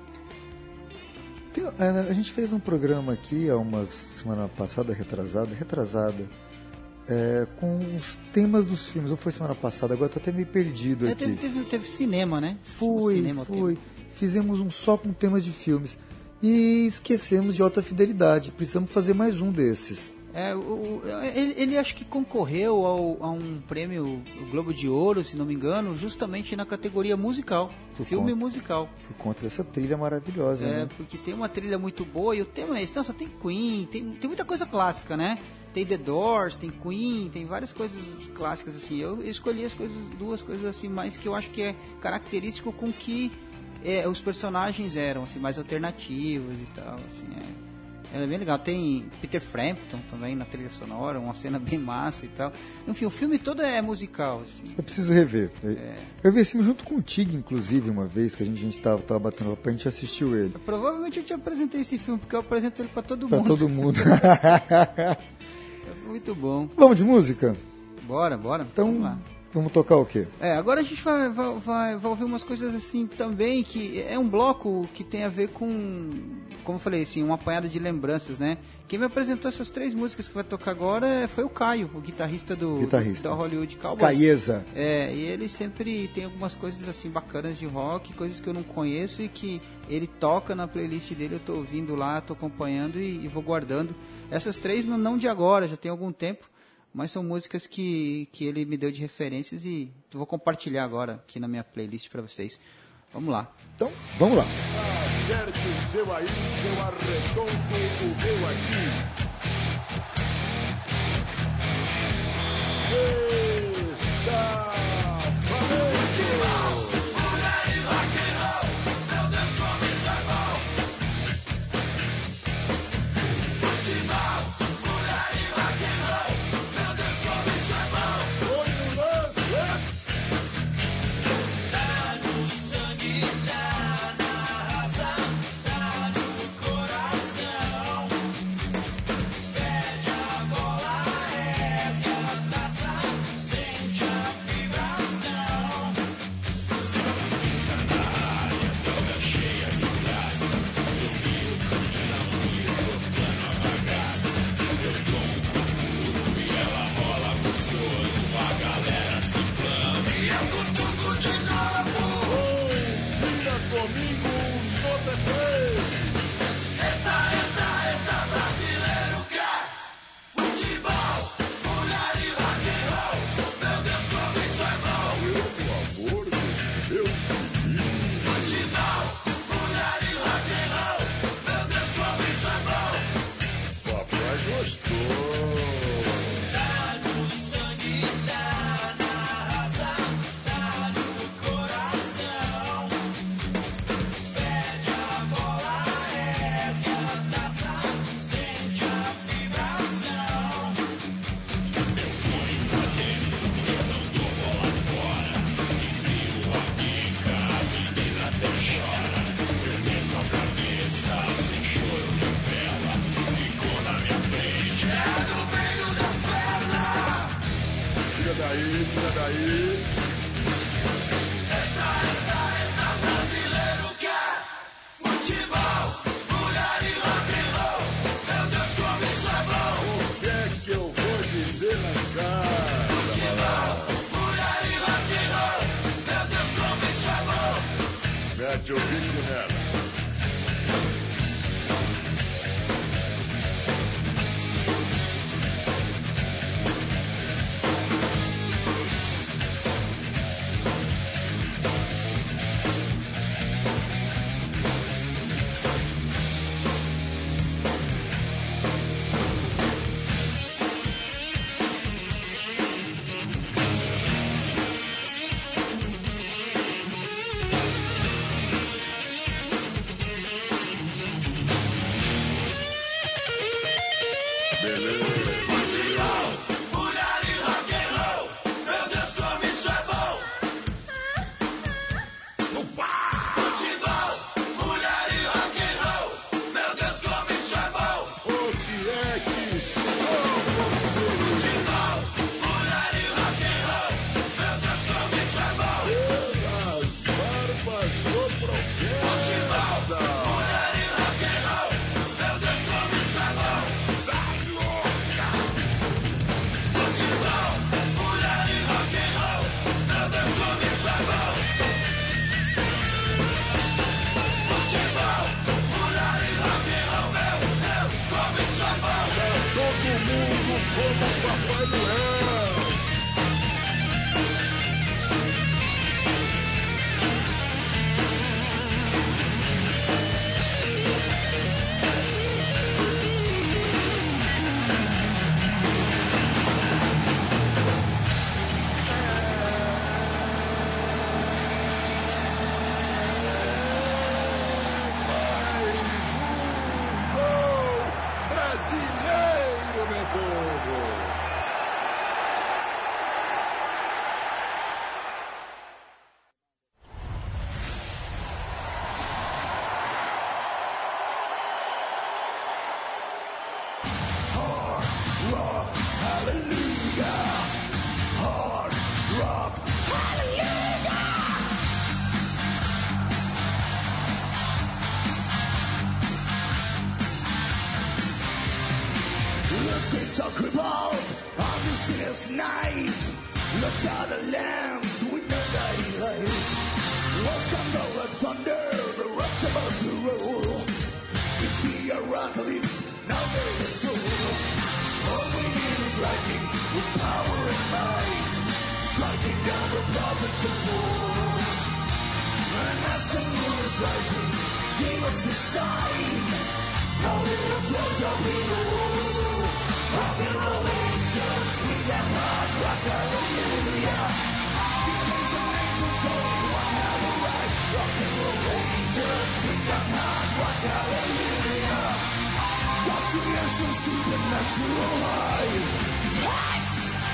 Tem, a gente fez um programa aqui há uma semana passada, retrasada, retrasada, é, com os temas dos filmes. Ou foi semana passada? Agora estou até meio perdido é, aqui. Teve, teve, teve cinema, né? Foi, cinema, foi. Fizemos um só com temas de filmes. E esquecemos de Alta Fidelidade. Precisamos fazer mais um desses. É, o, o, ele, ele acho que concorreu ao, a um prêmio Globo de Ouro, se não me engano, justamente na categoria musical, por filme conta, musical. Por conta dessa trilha maravilhosa, é, né? porque tem uma trilha muito boa e o tema é esse, não, só tem Queen, tem, tem muita coisa clássica, né? tem The Doors, tem Queen, tem várias coisas clássicas assim. Eu escolhi as coisas, duas coisas assim, mais que eu acho que é característico com que é, os personagens eram, assim, mais alternativos e tal, assim, é. É bem legal. Tem Peter Frampton também na trilha sonora, uma cena bem massa e tal. Enfim, o filme todo é musical, assim. Eu preciso rever. É. Eu vi esse filme junto contigo, inclusive, uma vez, que a gente, a gente tava, tava batendo papo, a gente assistiu ele. Provavelmente eu te apresentei esse filme, porque eu apresento ele pra todo Pra mundo. todo mundo. É muito bom. Vamos de música? Bora, bora. Então, vamos lá. Vamos tocar o quê? É, agora a gente vai, vai, vai, vai ouvir umas coisas assim também, que é um bloco que tem a ver com, como eu falei, assim, um apanhado de lembranças, né? Quem me apresentou essas três músicas que vai tocar agora foi o Caio, o guitarrista do, guitarrista. do, do Hollywood Cowboys. Caieza. É, e ele sempre tem algumas coisas assim bacanas de rock, coisas que eu não conheço e que ele toca na playlist dele, eu tô ouvindo lá, tô acompanhando e, e vou guardando. Essas três não, não de agora, já tem algum tempo. Mas são músicas que, que ele me deu de referências e vou compartilhar agora aqui na minha playlist para vocês. Vamos lá. Então, vamos lá. Acerte o seu aí, que eu arredondo o meu aqui. Está valente! Mulher e rock and roll, meu Deus, como isso é bom! Futebol, mulher e rock and roll, meu Deus, como isso é bom! Oi, no lance! Tá no sangue, tá na raça, tá no coração. Pede a bola, ergue a taça, sente a vibração. Samba na área, droga cheia de graça. Domínio caminhão e profano a bagaça. Eu tomo tudo e ela rola gostoso. A galera se inflama e eu cutuco de novo. Vira comigo no T P. Eita, eita, eita, brasileiro quer futebol, mulher e rock and roll. Meu Deus, como isso é bom! Pelo amor de Deus, futebol, mulher e rock and roll. Meu Deus, como isso é bom! Papai gostou. Tá no sangue, tá na raça, tá no coração. Pede a bola, ergue a taça, sente a vibração. Eu ponho pra dentro, eu não dou bola fora. Enfio a pica, a menina até chora. Eu meto a cabeça, sem choro nem vela. Ficou na minha frente, é no meio das pernas. Tira daí, tira daí. Eita, eita, eita, brasileiro quer futebol, mulher e rock and roll. Meu Deus, como isso é bom! O que é que eu vou dizer na cara? Futebol, mulher e rock and roll. Meu Deus, como isso é bom! Mete o bico nela. endless night. Lost are the lambs with no daylight. Welcome the red thunder, the rock's about to roll. It's the apocalypse, now there is soul. All we need is lightning with power and might, striking down the prophets of war. And as the moon is rising, give us the sign. Now let us rise up in the war. Rock and roll angels, bring that hard rock, hallelujah. Demons and angels, only one have a right. Rock and roll angels, bring that hard rock, hallelujah. God's creation, supernatural high. Lights!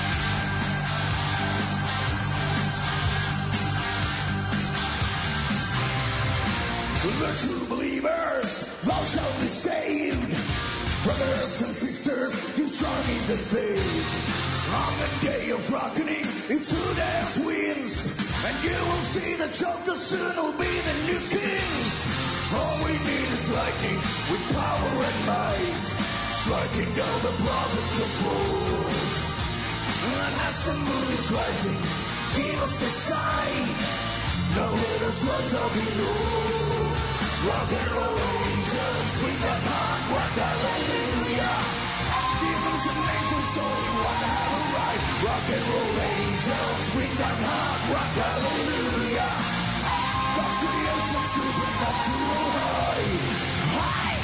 The true believers, thou shalt be saved. Brothers and sisters, keep strong in the faith. On the day of reckoning, into death wins. And you will see the chokers soon will be the new kings. All we need is lightning with power and might, striking down the prophets of fools. And as the moon is rising, give us the sign. Now let us rise up in all. Rock and roll angels, swing that hard rock, hallelujah. Demons and angels, only one have a right. Rock and roll angels, swing that hard rock, hallelujah. God's creation, supernatural high. High!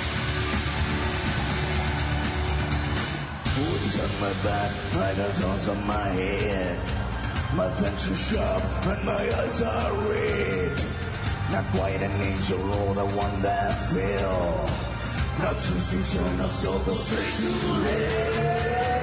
Wings on my back, I got thorns on my head. My pencil sharp and my eyes are red. Not quite an angel or the one that fell. Not choosing to not soul go straight to hell.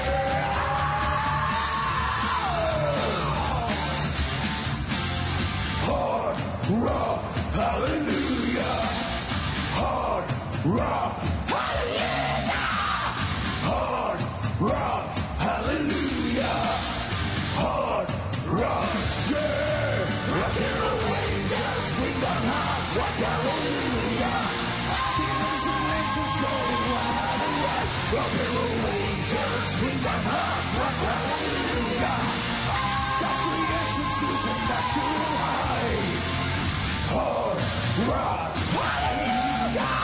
Hard rock, hallelujah. Hard rock, hallelujah. Hard rock, hallelujah. Hard rock, yeah. Rock and roll angels, swing on hard rock, hallelujah. Demons and angels, only one have a right. Rock and roll angels, swing on hard rock, hallelujah. God's creation, supernatural high. Hard rock, hallelujah.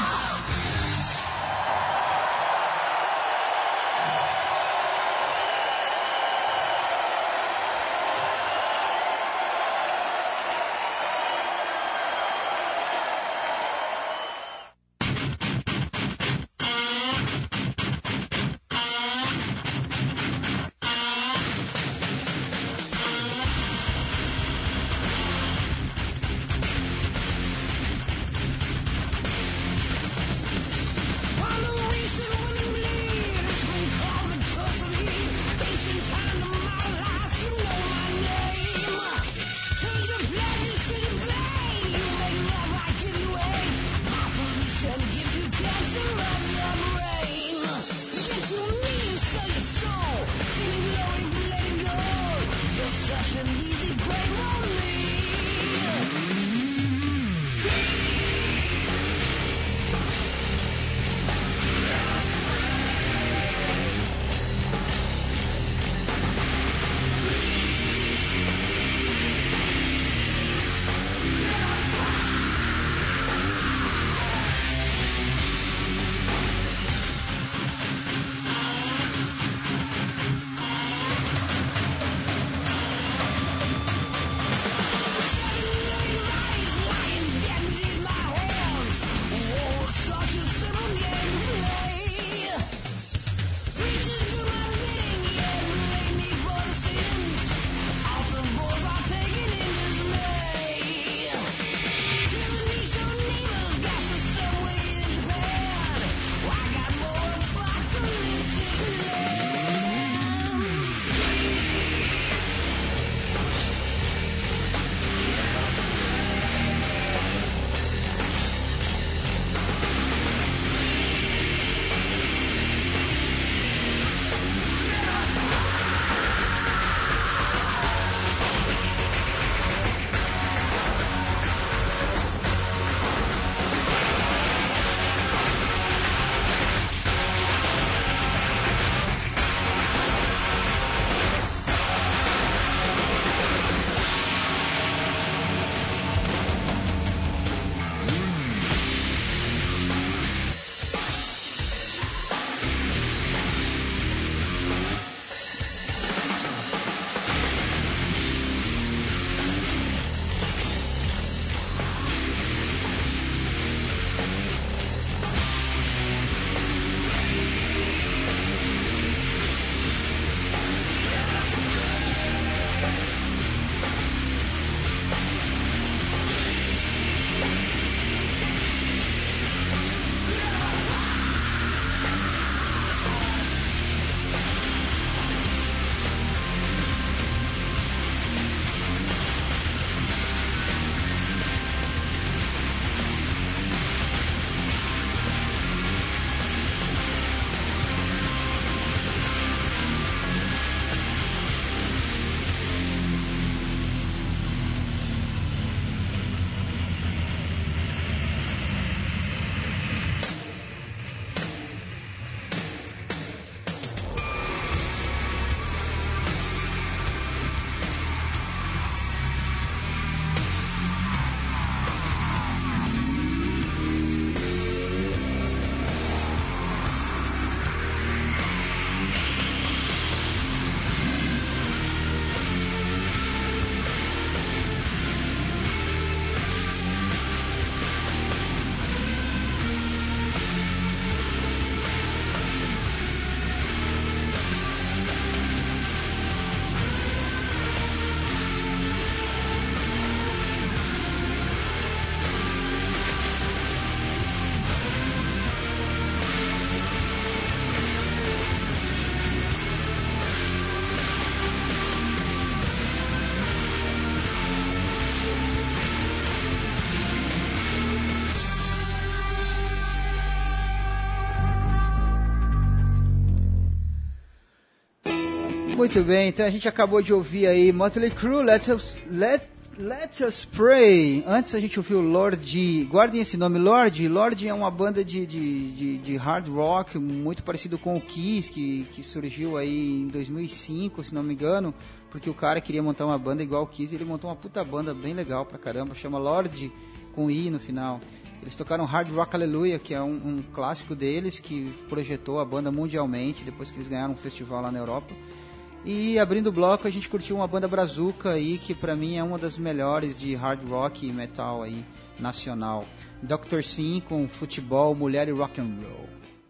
Muito bem, então a gente acabou de ouvir aí Motley Crue, Let Us, Let, Let Us Pray. Antes a gente ouviu Lorde, guardem esse nome, Lorde. Lorde é uma banda de, de, de, de hard rock muito parecido com o Kiss, que, que surgiu aí em dois mil e cinco, se não me engano, porque o cara queria montar uma banda igual o Kiss, e ele montou uma puta banda bem legal pra caramba, chama Lorde, com I no final. Eles tocaram Hard Rock Hallelujah, que é um, um clássico deles, que projetou a banda mundialmente, depois que eles ganharam um festival lá na Europa. E abrindo o bloco, a gente curtiu uma banda brazuca aí, que pra mim é uma das melhores de hard rock e metal aí, nacional. doutor Sim com futebol, mulher e rock and roll.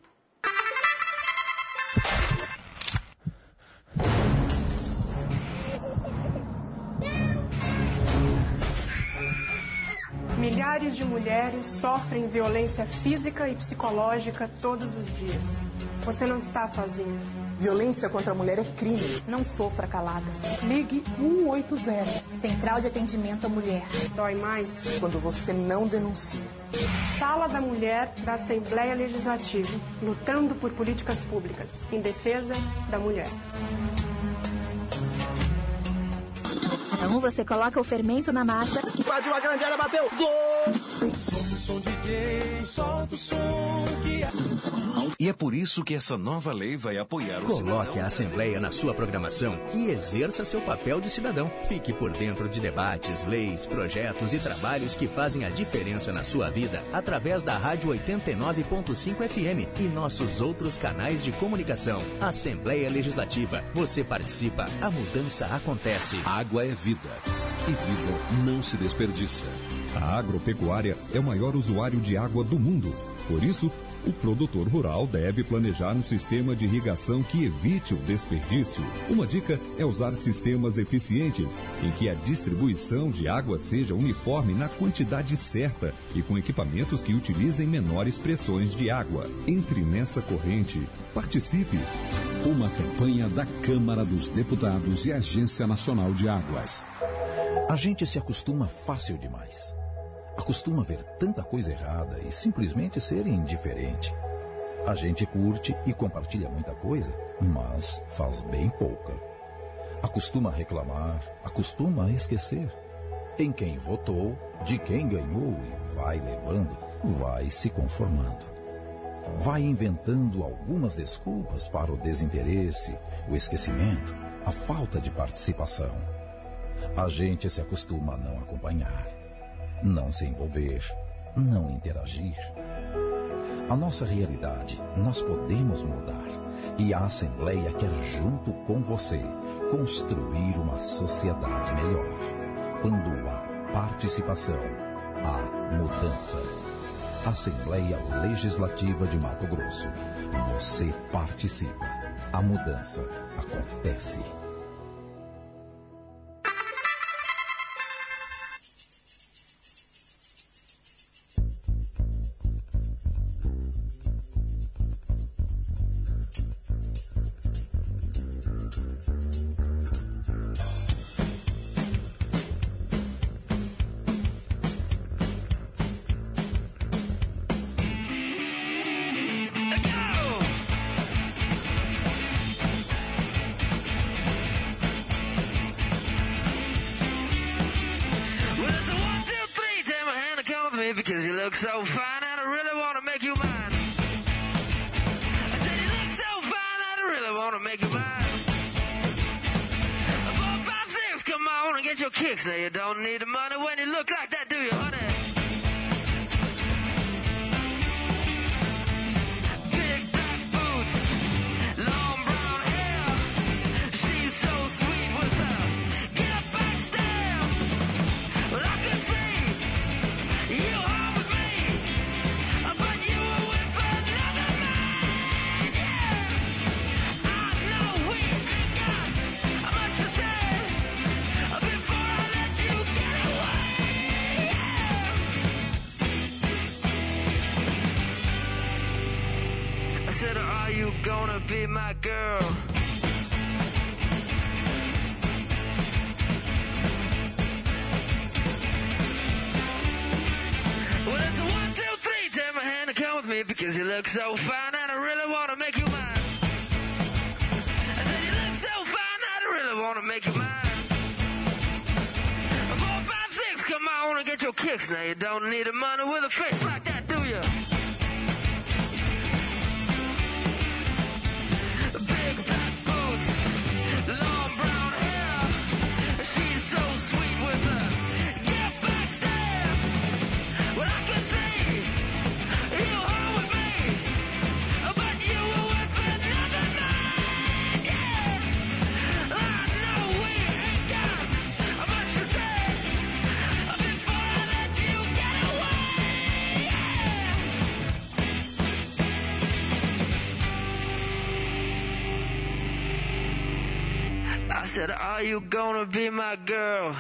Milhares de mulheres sofrem violência física e psicológica todos os dias. Você não está sozinha. Violência contra a mulher é crime. Não sofra calada. Ligue um oito zero. Central de Atendimento à Mulher. Dói mais quando você não denuncia. Sala da Mulher da Assembleia Legislativa. Lutando por políticas públicas em defesa da mulher. Então você coloca o fermento na massa. Invadiu a grande área, bateu. Gol! Solta o som, D J, solta o som que... E é por isso que essa nova lei vai apoiar o cidadão. Coloque a Assembleia na sua programação e exerça seu papel de cidadão. Fique por dentro de debates, leis, projetos e trabalhos que fazem a diferença na sua vida através da Rádio oitenta e nove ponto cinco F M e nossos outros canais de comunicação. Assembleia Legislativa. Você participa, a mudança acontece. Água é vida. E vida não se desperdiça. A agropecuária é o maior usuário de água do mundo. Por isso, o produtor rural deve planejar um sistema de irrigação que evite o desperdício. Uma dica é usar sistemas eficientes, em que a distribuição de água seja uniforme na quantidade certa e com equipamentos que utilizem menores pressões de água. Entre nessa corrente. Participe. Uma campanha da Câmara dos Deputados e Agência Nacional de Águas. A gente se acostuma fácil demais. Acostuma ver tanta coisa errada e simplesmente ser indiferente. A gente curte e compartilha muita coisa, mas faz bem pouca. Acostuma reclamar, acostuma esquecer. Em quem votou, de quem ganhou e vai levando, vai se conformando. Vai inventando algumas desculpas para o desinteresse, o esquecimento, a falta de participação. A gente se acostuma a não acompanhar, não se envolver, não interagir. A nossa realidade nós podemos mudar e a Assembleia quer, junto com você, construir uma sociedade melhor. Quando há participação, há mudança. Assembleia Legislativa de Mato Grosso. Você participa. A mudança acontece. Because you look so fine and I really want to make you mine. I said you look so fine and I really want to make you mine. Four, five, six, come on and get your kicks. Now you don't need the money when you look like that, do you, honey? Big black boots, long brown hair. She's so sweet with her get up back stare. Well, I could see you home with me, but you were with another man, yeah. I know we ain't got much to say before I let you get away, yeah. I said, are you gonna be my girl? Because you look so fine and I really want to make you mine. I said you look so fine wanna make you mine. Four, five, six, come on and get your kicks. Now you don't need a money with a face like that, do you? Big black boots, long brown hair. She's so sweet with her. Get backstab. Well, I can see you home with me, but you were with another man. Yeah, I know we ain't got much to say before I let you get away. Yeah. I said, are you gonna be my girl?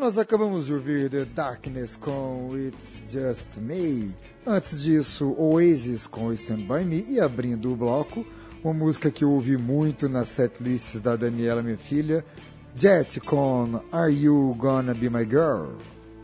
nós acabamos de ouvir The Darkness com It's Just Me. Antes disso, Oasis com Stand By Me. E abrindo o bloco, uma música que eu ouvi muito nas setlists da Daniela, minha filha, Jet com Are You Gonna Be My Girl?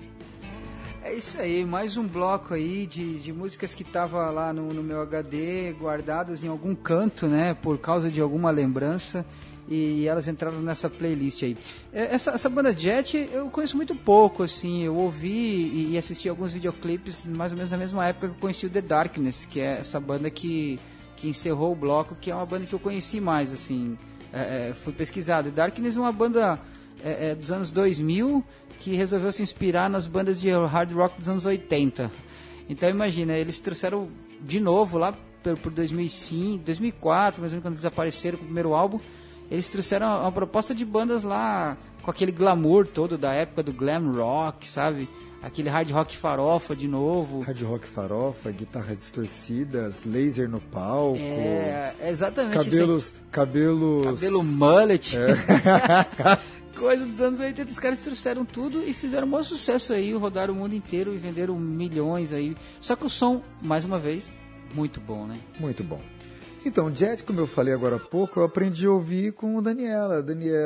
É isso aí, mais um bloco aí de, de músicas que tava lá no, no meu H D, guardadas em algum canto, né, por causa de alguma lembrança. E elas entraram nessa playlist aí. Essa, essa banda Jet eu conheço muito pouco, assim. Eu ouvi e assisti alguns videoclipes mais ou menos na mesma época que eu conheci o The Darkness, que é essa banda que, que encerrou o bloco, que é uma banda que eu conheci mais, assim. É, é, fui pesquisado. The Darkness é uma banda é, é, dos anos dois mil que resolveu se inspirar nas bandas de hard rock dos anos oitenta. Então imagina, eles trouxeram de novo lá por, por dois mil e cinco, dois mil e quatro, mais ou menos quando eles apareceram com o primeiro álbum. Eles trouxeram uma proposta de bandas lá com aquele glamour todo da época do glam rock, sabe? Aquele hard rock farofa de novo. Hard rock farofa, guitarras distorcidas, laser no palco. É, exatamente. Cabelos... Isso. Cabelos... Cabelo mullet. É. Coisa dos anos oitenta, os caras trouxeram tudo e fizeram um bom sucesso aí, rodaram o mundo inteiro e venderam milhões aí. Só que o som, mais uma vez, muito bom, né? Muito bom. Então, Jet, como eu falei agora há pouco, eu aprendi a ouvir com a Daniela. A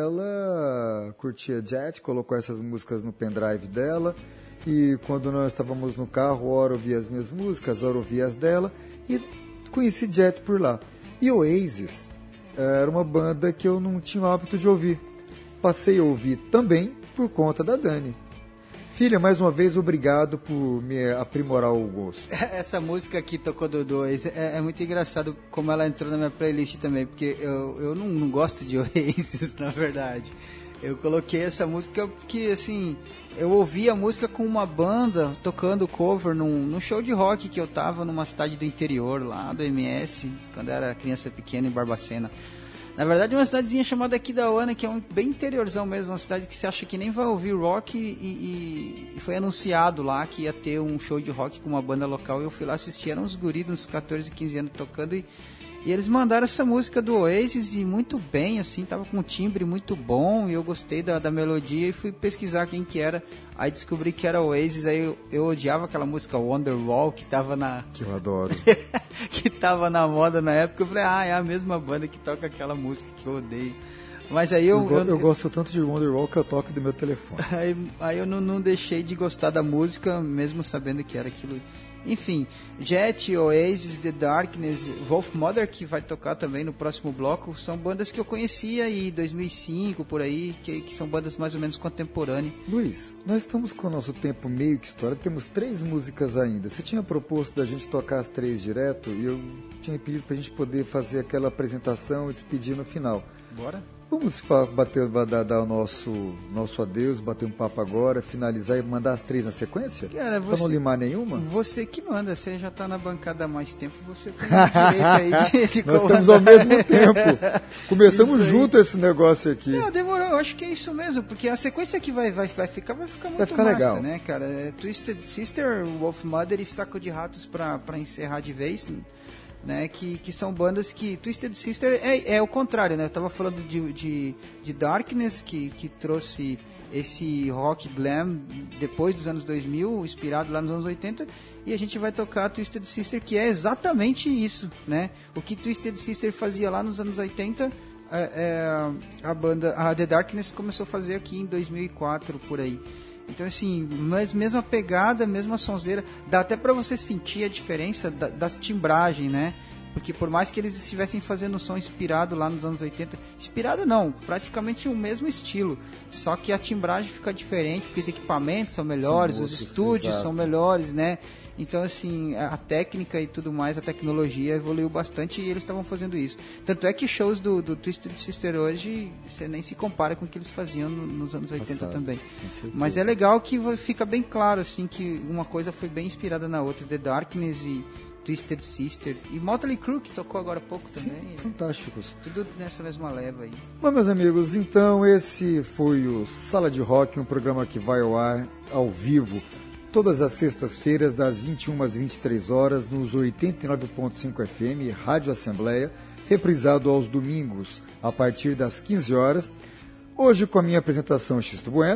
Daniela curtia Jet, colocou essas músicas no pendrive dela, e quando nós estávamos no carro, ora ouvia as minhas músicas, ora ouvia as dela, e conheci Jet por lá. E Oasis era uma banda que eu não tinha o hábito de ouvir. Passei a ouvir também por conta da Dani. Filha, mais uma vez, obrigado por me aprimorar o gosto. Essa música aqui tocou do dois, é, é muito engraçado como ela entrou na minha playlist também, porque eu, eu não, não gosto de Oasis, na verdade. Eu coloquei essa música porque, assim, eu ouvi a música com uma banda tocando cover num, num show de rock que eu tava numa cidade do interior, lá do M S, quando eu era criança pequena, em Barbacena. Na verdade, é uma cidadezinha chamada Aquidauana, que é um bem interiorzão mesmo, uma cidade que você acha que nem vai ouvir rock, e, e, e foi anunciado lá que ia ter um show de rock com uma banda local, e eu fui lá assistir, eram uns guris uns catorze, quinze anos tocando, e, e eles mandaram essa música do Oasis, e muito bem, assim, tava com um timbre muito bom, e eu gostei da, da melodia, e fui pesquisar quem que era, aí descobri que era Oasis, aí eu, eu odiava aquela música Wonderwall, que tava na... Que eu adoro. que tava na moda na época, eu falei, ah, é a mesma banda que toca aquela música que eu odeio. Mas aí eu... Eu, eu, eu gosto tanto de Wonderwall que eu toco do meu telefone. Aí, aí eu não, não deixei de gostar da música, mesmo sabendo que era aquilo... Enfim, Jet, Oasis, The Darkness, Wolf Mother, que vai tocar também no próximo bloco, são bandas que eu conhecia em dois mil e cinco, por aí, que, que são bandas mais ou menos contemporâneas. Luiz, nós estamos com o nosso tempo meio que estourado, temos três músicas ainda. Você tinha proposto da gente tocar as três direto e eu tinha pedido pra gente poder fazer aquela apresentação e despedir no final. Bora? Vamos bater, dar, dar o nosso, nosso adeus, bater um papo agora, finalizar e mandar as três na sequência? Cara, você, pra não limar nenhuma? Você que manda, você já tá na bancada há mais tempo, você tem o direito aí de, de Nós estamos ao mesmo tempo. Começamos junto esse negócio aqui. Não, demorou, eu acho que é isso mesmo, porque a sequência que vai, vai, vai ficar, vai ficar muito vai ficar massa, legal, né, cara? É Twisted Sister, Wolf Mother e Saco de Ratos pra, pra encerrar de vez, né, que, que são bandas que... Twisted Sister é, é o contrário, né? Eu tava falando de, de, de Darkness, que, que trouxe esse rock glam depois dos anos dois mil, inspirado lá nos anos oitenta, e a gente vai tocar Twisted Sister, que é exatamente isso, né? O que Twisted Sister fazia lá nos anos oitenta, é, é, a banda, a The Darkness começou a fazer aqui em dois mil e quatro, por aí. Então, assim, mas mesma pegada, mesma sonzeira, dá até pra você sentir a diferença da, das timbragens, né? Porque por mais que eles estivessem fazendo um som inspirado lá nos anos oitenta, inspirado não, praticamente o mesmo estilo, só que a timbragem fica diferente, porque os equipamentos são melhores, são outros, os estúdios exato. São melhores, né? Então, assim, a técnica e tudo mais, a tecnologia evoluiu bastante e eles estavam fazendo isso. Tanto é que shows do, do Twisted Sister hoje, você nem se compara com o que eles faziam no, nos anos oitenta Passado, também. Mas é legal que fica bem claro, assim, que uma coisa foi bem inspirada na outra. The Darkness e Twisted Sister. E Motley Crue, que tocou agora há pouco também. Sim, fantásticos. Tudo nessa mesma leva aí. Bom, meus amigos, então esse foi o Sala de Rock, um programa que vai ao ar ao vivo todas as sextas-feiras, das vinte e uma às vinte e três horas, nos oitenta e nove ponto cinco F M, Rádio Assembleia, reprisado aos domingos, a partir das quinze horas. Hoje, com a minha apresentação, Xisto Bueno.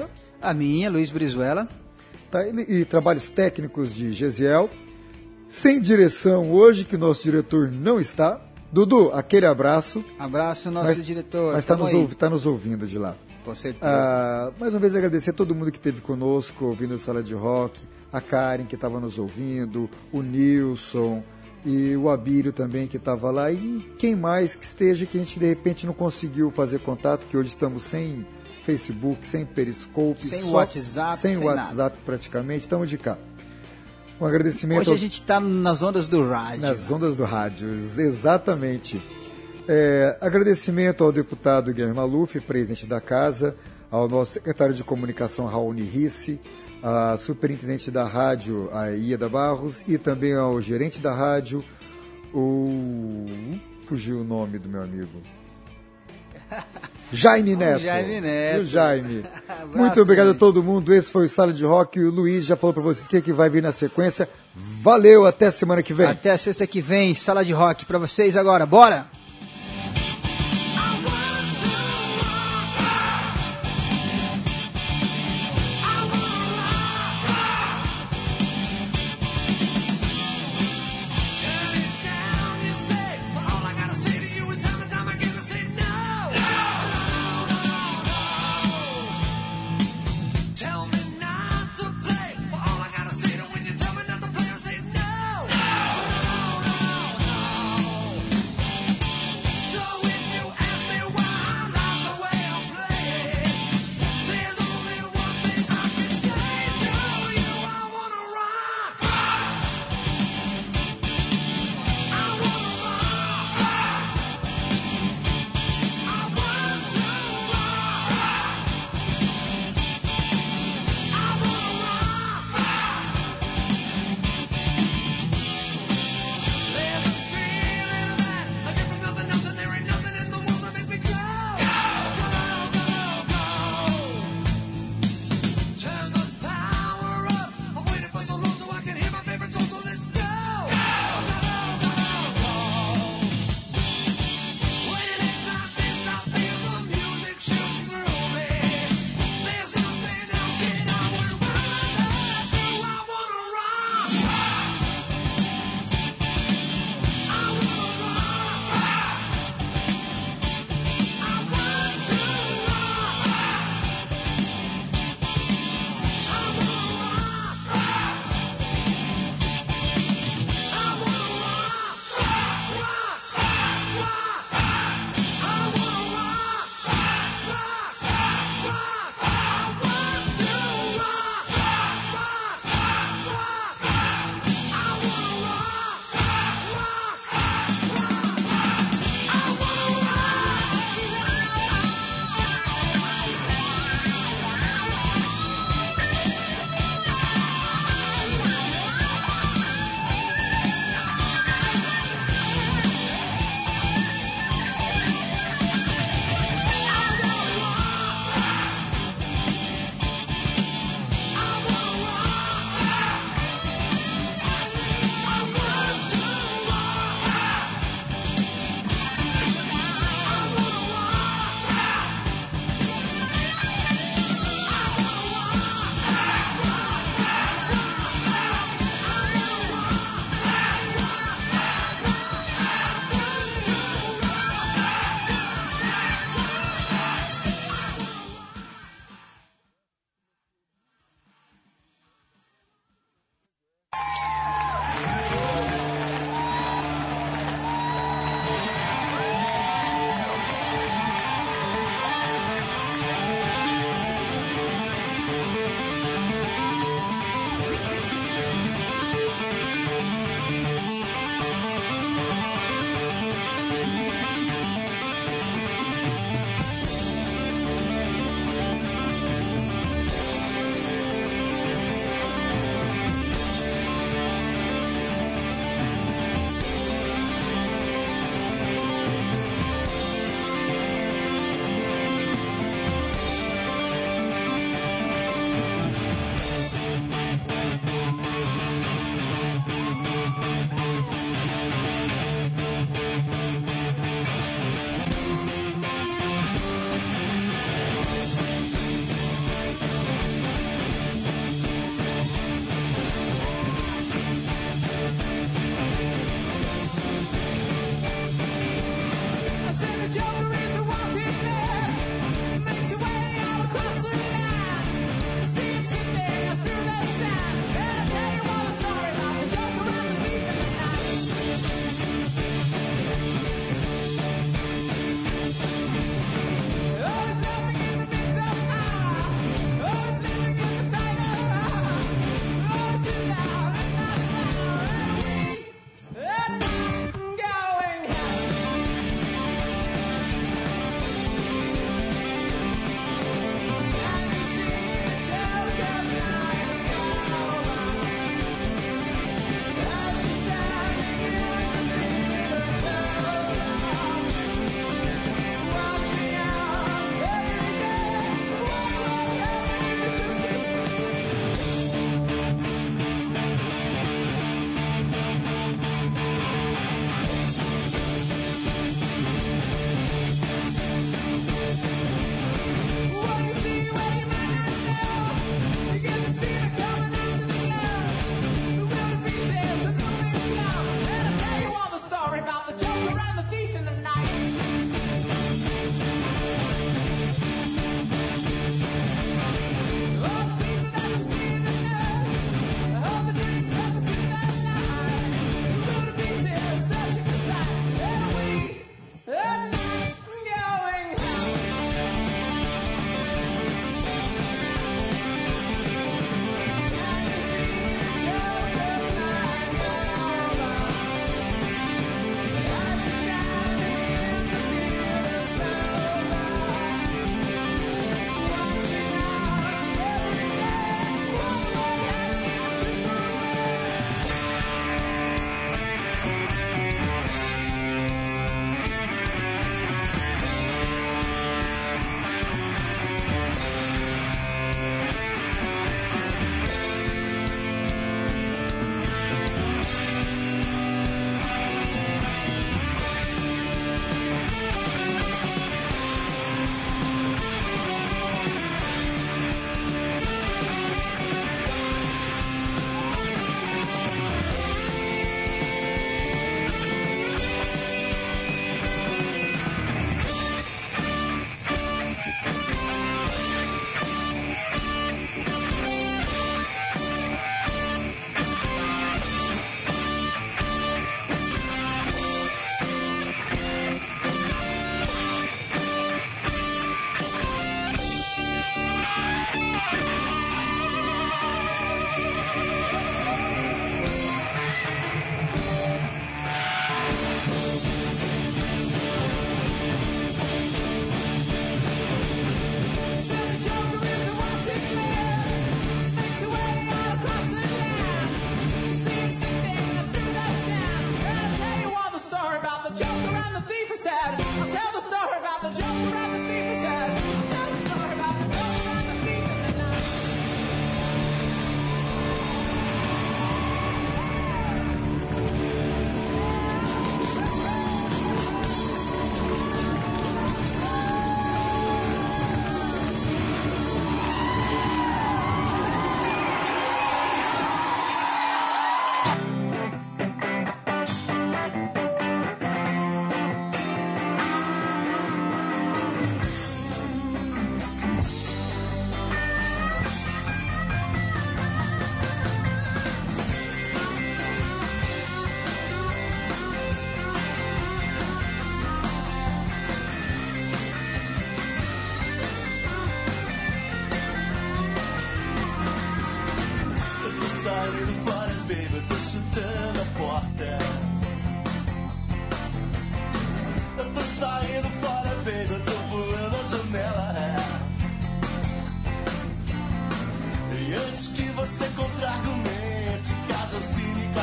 A minha, Luiz Brizuela. Tá, e, e trabalhos técnicos de Gesiel. Sem direção hoje, que nosso diretor não está. Dudu, aquele abraço. Abraço, nosso mas, diretor. Mas está nos, ouvi, tá nos ouvindo de lá. Com certeza. Ah, mais uma vez agradecer a todo mundo que esteve conosco, ouvindo o Sala de Rock. A Karen, que estava nos ouvindo. O Nilson. E o Abílio também, que estava lá. E quem mais que esteja, que a gente de repente não conseguiu fazer contato, que hoje estamos sem Facebook, sem Periscope. Sem só, WhatsApp, Sem, sem WhatsApp nada. praticamente. Estamos de cá. Um agradecimento. Hoje a gente está nas ondas do rádio. Nas ondas do rádio, exatamente. É, agradecimento ao deputado Guilherme Maluf, presidente da casa, ao nosso secretário de comunicação, Raoni Risse, a superintendente da rádio, a Ieda Barros, e também ao gerente da rádio, o... fugiu o nome do meu amigo. Jaime Neto. O Jaime Neto. O Jaime. Muito obrigado a todo mundo. Esse foi o Sala de Rock. O Luiz já falou para vocês o que, é que vai vir na sequência. Valeu, até semana que vem. Até a sexta que vem, Sala de Rock para vocês agora. Bora!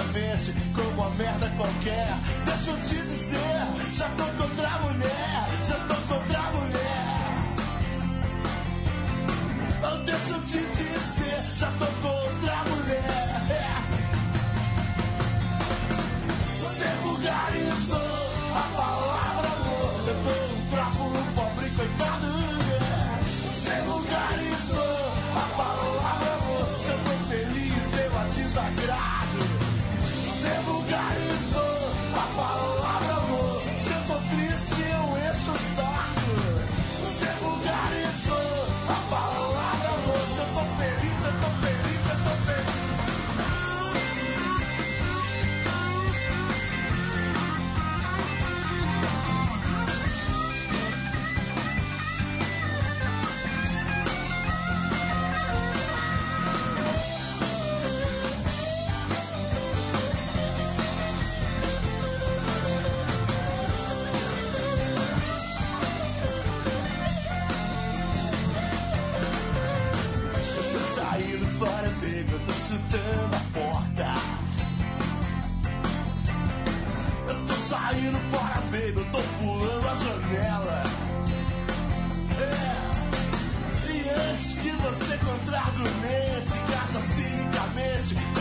loucamente como uma merda qualquer. Deixa eu te dizer, já tô contra a mulher, já tô contra a mulher. Oh, deixa eu te dizer, já tô contra a mulher. Você vulgarizou a palavra amor. Eu tô um trapo, um pobre coitado. Você vulgarizou a palavra amor. Se eu tô feliz, eu a desagrado. Você vulgarizou a palavra amor. Se eu tô triste, eu encho o saco. Você vulgarizou a palavra amor. Se eu tô feliz, eu tô feliz, eu tô feliz. Saindo fora, baby, eu tô chutando a porta. Eu tô saindo fora, baby, eu tô pulando a janela. É. E antes que você contra-argumente, que acha cinicamente